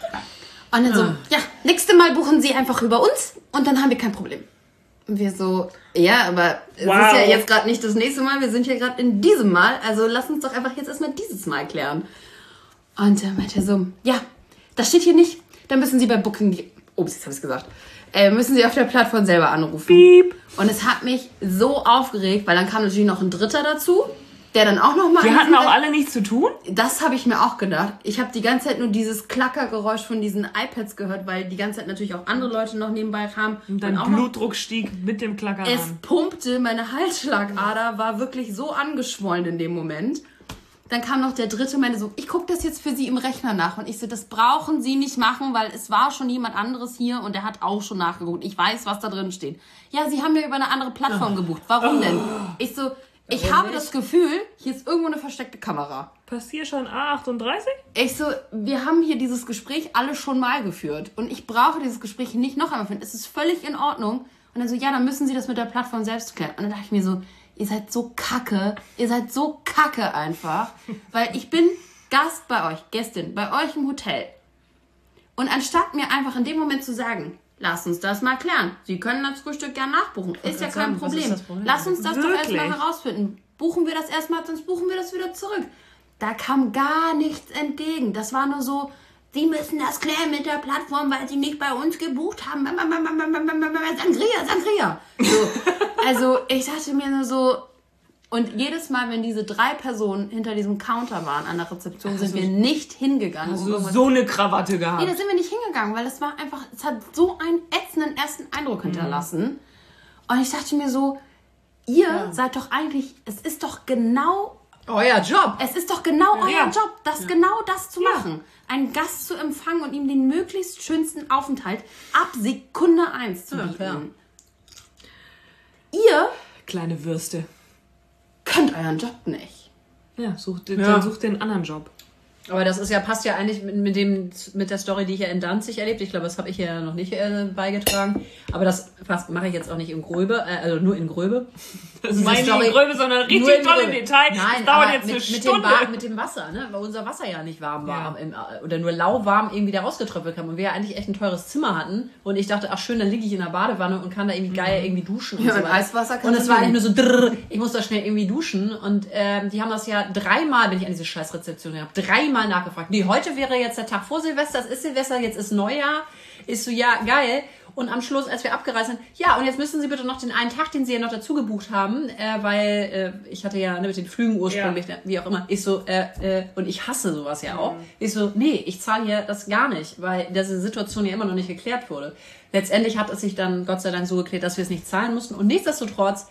Speaker 4: dann so, ja, nächstes Mal buchen Sie einfach über uns und dann haben wir kein Problem. Und wir so, ja, aber es
Speaker 2: Wow.
Speaker 4: ist ja jetzt gerade nicht das nächste Mal, wir sind ja gerade in diesem Mal, also lass uns doch einfach jetzt erstmal dieses Mal klären. Und dann meinte er so, ja, das steht hier nicht, dann müssen Sie bei Booking, die, ups, jetzt habe ich gesagt, äh, müssen Sie auf der Plattform selber anrufen.
Speaker 2: Piep.
Speaker 4: Und es hat mich so aufgeregt, weil dann kam natürlich noch ein Dritter dazu, der dann auch nochmal...
Speaker 2: Die hatten auch alle nichts zu tun?
Speaker 4: Das habe ich mir auch gedacht. Ich habe die ganze Zeit nur dieses Klackergeräusch von diesen iPads gehört, weil die ganze Zeit natürlich auch andere Leute noch nebenbei kamen.
Speaker 2: Und dein
Speaker 4: auch noch,
Speaker 2: Blutdruck stieg mit dem Klackern
Speaker 4: es
Speaker 2: an.
Speaker 4: pumpte, meine Halsschlagader war wirklich so angeschwollen in dem Moment. Dann kam noch der Dritte und meinte so, ich gucke das jetzt für Sie im Rechner nach. Und ich so, das brauchen Sie nicht machen, weil es war schon jemand anderes hier und der hat auch schon nachgeguckt. Ich weiß, was da drin steht. Ja, Sie haben ja über eine andere Plattform gebucht. Warum denn? Ich so, ich habe das Gefühl, hier ist irgendwo eine versteckte Kamera.
Speaker 2: Passier schon A achtunddreißig?
Speaker 4: Ich so, wir haben hier dieses Gespräch alle schon mal geführt. Und ich brauche dieses Gespräch nicht noch einmal führen. Es ist völlig in Ordnung. Und dann so, ja, dann müssen Sie das mit der Plattform selbst klären. Und dann dachte ich mir so, ihr seid so kacke. Ihr seid so kacke einfach. Weil ich bin Gast bei euch, Gästin, bei euch im Hotel. Und anstatt mir einfach in dem Moment zu sagen, lasst uns das mal klären. Sie können das Frühstück gerne nachbuchen. Ist ja
Speaker 3: grad
Speaker 4: kein
Speaker 3: sagen, was
Speaker 4: Problem.
Speaker 3: ist das Problem?
Speaker 4: Lasst uns das doch
Speaker 2: Wirklich?
Speaker 4: erstmal herausfinden. Buchen wir das erstmal, sonst buchen wir das wieder zurück. Da kam gar nichts entgegen. Das war nur so, Sie müssen das klären mit der Plattform, weil Sie nicht bei uns gebucht haben. Sangria, Sangria. So. Also ich dachte mir nur so, und jedes Mal, wenn diese drei Personen hinter diesem Counter waren an der Rezeption, sind wir nicht hingegangen. um
Speaker 2: So,
Speaker 4: irgendwas-
Speaker 2: so eine Krawatte
Speaker 4: Nee,
Speaker 2: gehabt.
Speaker 4: da sind wir nicht hingegangen, weil es war einfach, es hat so einen ätzenden ersten Eindruck hinterlassen. Und ich dachte mir so, ihr seid doch eigentlich, es ist doch genau,
Speaker 3: Euer Job.
Speaker 4: es ist doch genau euer
Speaker 2: Ja.
Speaker 4: Job, das genau das zu machen. Einen Gast zu empfangen und ihm den möglichst schönsten Aufenthalt ab Sekunde eins zu
Speaker 3: Ja,
Speaker 4: bieten.
Speaker 3: klar.
Speaker 4: Ihr
Speaker 2: Kleine Würste.
Speaker 4: könnt euren Job nicht.
Speaker 2: Ja, such, den-
Speaker 3: Ja.
Speaker 2: dann such den anderen Job.
Speaker 3: Aber das ist ja, passt ja eigentlich mit, mit dem, mit der Story, die ich ja in Danzig erlebt. Ich glaube, das habe ich ja noch nicht äh, beigetragen. Aber das mache ich jetzt auch nicht in Gröbe, äh, also nur in Gröbe.
Speaker 2: Das ist meine Story, in Gröbe, sondern richtig toll im Detail.
Speaker 3: Nein,
Speaker 2: das dauert jetzt
Speaker 3: mit,
Speaker 2: eine
Speaker 3: mit
Speaker 2: Stunde.
Speaker 3: Dem mit dem Wasser, ne? Weil unser Wasser ja nicht warm war. Ja. Im, oder nur lauwarm irgendwie da rausgetröpfelt kam. Und wir ja eigentlich echt ein teures Zimmer hatten. Und ich dachte, ach schön, dann liege ich in der Badewanne und kann da irgendwie geil mhm. irgendwie duschen. Und
Speaker 4: ja,
Speaker 3: so
Speaker 4: mit Eiswasser kann
Speaker 3: Und es war eigentlich nur so, drrr, ich muss da schnell irgendwie duschen. Und ähm, die haben das ja dreimal, bin ich an diese scheiß Rezeption gehabt, dreimal nachgefragt. Nee, heute wäre jetzt der Tag vor Silvester, es ist Silvester, jetzt ist Neujahr. Ist so, ja, geil. Und am Schluss, als wir abgereist sind, ja, und jetzt müssen Sie bitte noch den einen Tag, den Sie ja noch dazu gebucht haben, äh, weil äh, ich hatte ja ne, mit den Flügen ursprünglich, ja. wie auch immer, ich so, äh, äh, und ich hasse sowas ja auch. Mhm. Ich so, nee, ich zahle hier das gar nicht, weil diese Situation ja immer noch nicht geklärt wurde. Letztendlich hat es sich dann Gott sei Dank so geklärt, dass wir es nicht zahlen mussten. Und nichtsdestotrotz,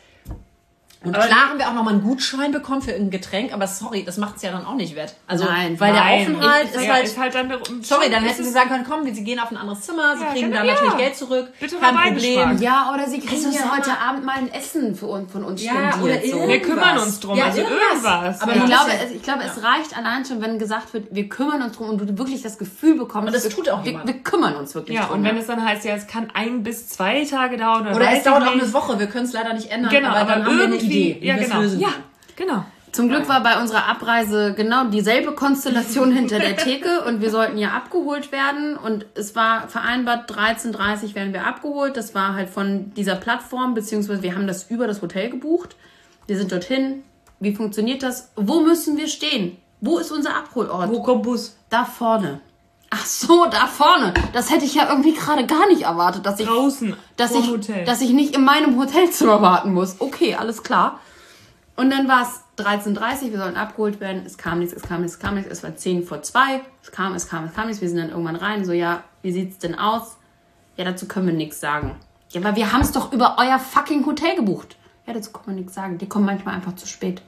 Speaker 3: und aber klar haben wir auch nochmal einen Gutschein bekommen für irgendein Getränk, aber sorry, das macht es ja dann auch nicht wett. Also,
Speaker 4: nein,
Speaker 3: weil
Speaker 4: nein.
Speaker 3: der Aufenthalt
Speaker 2: ich,
Speaker 3: ist,
Speaker 2: ja,
Speaker 3: halt,
Speaker 2: ist halt dann...
Speaker 3: Sorry, dann hätten sie sagen können, komm, sie gehen auf ein anderes Zimmer, sie
Speaker 2: ja,
Speaker 3: kriegen
Speaker 2: genau,
Speaker 3: dann
Speaker 2: ja.
Speaker 3: natürlich Geld zurück,
Speaker 2: bitte
Speaker 3: kein Problem.
Speaker 4: Ja, oder sie kriegen
Speaker 3: Also
Speaker 4: ja
Speaker 3: heute
Speaker 4: heute Abend mal ein Essen für uns, von uns
Speaker 3: ja,
Speaker 4: spendiert.
Speaker 3: oder
Speaker 4: so.
Speaker 2: Wir kümmern uns drum,
Speaker 3: ja,
Speaker 2: also
Speaker 3: irgendwas.
Speaker 2: irgendwas.
Speaker 4: Aber
Speaker 2: ja.
Speaker 4: ich glaube, es, ich glaube, ja. es reicht allein schon, wenn gesagt wird, wir kümmern uns drum und du wirklich das Gefühl bekommst,
Speaker 3: und das
Speaker 4: wir,
Speaker 3: tut auch
Speaker 4: wir, wir kümmern uns wirklich
Speaker 2: ja,
Speaker 4: drum.
Speaker 2: Und wenn es dann heißt, ja, es kann ein bis zwei Tage dauern. Oder,
Speaker 3: Oder
Speaker 2: weiß
Speaker 3: es dauert
Speaker 2: ich
Speaker 3: auch
Speaker 2: nicht.
Speaker 3: eine Woche, wir können es leider nicht ändern,
Speaker 2: Genau,
Speaker 3: aber dann
Speaker 2: aber
Speaker 3: haben wir eine
Speaker 2: irgendwie-
Speaker 3: Idee, wie
Speaker 2: ja,
Speaker 3: wir es
Speaker 2: genau.
Speaker 3: lösen
Speaker 2: Ja.
Speaker 3: können.
Speaker 2: Genau.
Speaker 4: Zum Glück war bei unserer Abreise genau dieselbe Konstellation hinter der Theke und wir sollten ja abgeholt werden und es war vereinbart, dreizehn Uhr dreißig werden wir abgeholt. Das war halt von dieser Plattform, beziehungsweise wir haben das über das Hotel gebucht. Wir sind dorthin. Wie funktioniert das? Wo müssen wir stehen? Wo ist unser Abholort?
Speaker 2: Wo kommt Bus?
Speaker 4: Da vorne. Ach so, da vorne. Das hätte ich ja irgendwie gerade gar nicht erwartet, dass ich,
Speaker 2: Draußen,
Speaker 4: dass
Speaker 2: vorm
Speaker 4: ich,
Speaker 2: Hotel.
Speaker 4: dass ich nicht in meinem Hotelzimmer warten muss. Okay, alles klar. Und dann war es dreizehn Uhr dreißig, wir sollten abgeholt werden. Es kam nichts, es kam nichts, es kam nichts. Es war zehn vor zwei. Es kam, es kam, es kam nichts. Wir sind dann irgendwann rein. So, ja, wie sieht's denn aus? Ja, dazu können wir nichts sagen. Ja, aber wir haben es doch über euer fucking Hotel gebucht. Ja, dazu können wir nichts sagen. Die kommen manchmal einfach zu spät.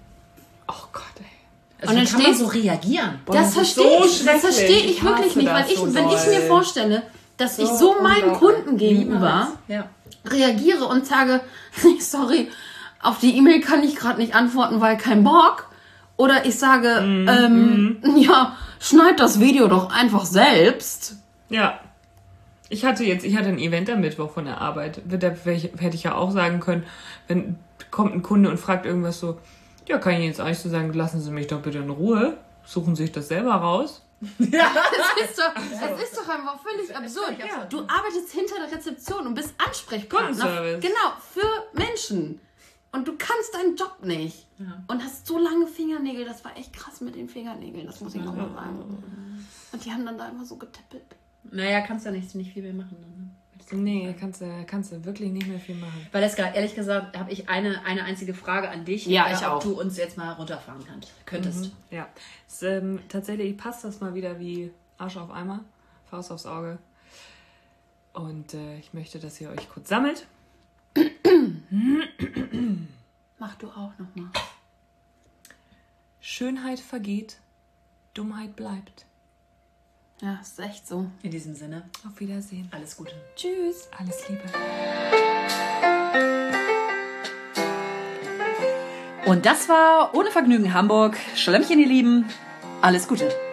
Speaker 2: Oh Gott, ey.
Speaker 3: Also
Speaker 4: und dann
Speaker 3: wie kann man
Speaker 4: steht-
Speaker 3: so reagieren?
Speaker 2: Boah,
Speaker 4: Das
Speaker 2: das ist
Speaker 4: verstehe
Speaker 2: so
Speaker 4: ich, das verstehe
Speaker 2: schrecklich.
Speaker 4: ich
Speaker 2: Ich
Speaker 4: wirklich
Speaker 2: hasse
Speaker 4: nicht, weil
Speaker 2: das
Speaker 4: ich,
Speaker 2: so
Speaker 4: wenn ich
Speaker 2: doll.
Speaker 4: mir vorstelle, dass ich
Speaker 2: So
Speaker 4: so meinen
Speaker 2: unglaublich.
Speaker 4: Kunden gegenüber
Speaker 3: Ja.
Speaker 4: reagiere und sage, sorry, auf die E-Mail kann ich gerade nicht antworten, weil kein Bock. Oder ich sage,
Speaker 2: Mhm.
Speaker 4: ähm, ja, schneid das Video doch einfach selbst.
Speaker 2: Ja. Ich hatte jetzt, ich hatte ein Event am Mittwoch von der Arbeit. Da hätte ich ja auch sagen können, wenn kommt ein Kunde und fragt irgendwas so, ja, kann ich jetzt eigentlich so sagen, lassen Sie mich doch bitte in Ruhe, suchen Sie sich das selber raus.
Speaker 4: Das ist doch, das ist doch einfach völlig absurd.
Speaker 3: Ja.
Speaker 4: Du arbeitest hinter der Rezeption und bist Ansprechpartner.
Speaker 2: Kundenservice.
Speaker 4: Genau, für Menschen. Und du kannst deinen Job nicht.
Speaker 3: Ja.
Speaker 4: Und hast so lange Fingernägel. Das war echt krass mit den Fingernägeln, das muss ich noch mal sagen. Und die haben dann da immer so getippelt.
Speaker 3: Naja, kannst ja nicht, nicht viel mehr machen. Dann, ne?
Speaker 2: Nee, kannst du, kannst du wirklich nicht mehr viel machen.
Speaker 3: Valeska, ehrlich gesagt, habe ich eine, eine einzige Frage an dich.
Speaker 4: Ja,
Speaker 3: äh,
Speaker 4: ich
Speaker 3: ob
Speaker 4: auch.
Speaker 3: du uns jetzt mal runterfahren kannst, könntest.
Speaker 2: Mhm. Ja. Es, ähm, tatsächlich passt das mal wieder wie Arsch auf Eimer, Faust aufs Auge. Und äh, ich möchte, dass ihr euch kurz sammelt.
Speaker 4: Mach du auch nochmal.
Speaker 2: Schönheit vergeht, Dummheit bleibt.
Speaker 4: Ja, ist echt so.
Speaker 3: In diesem Sinne,
Speaker 2: Auf Wiedersehen.
Speaker 3: alles Gute.
Speaker 4: Tschüss.
Speaker 2: Alles Liebe.
Speaker 5: Und das war Ohne Vergnügen Hamburg. Schlemmchen, ihr Lieben. Alles Gute.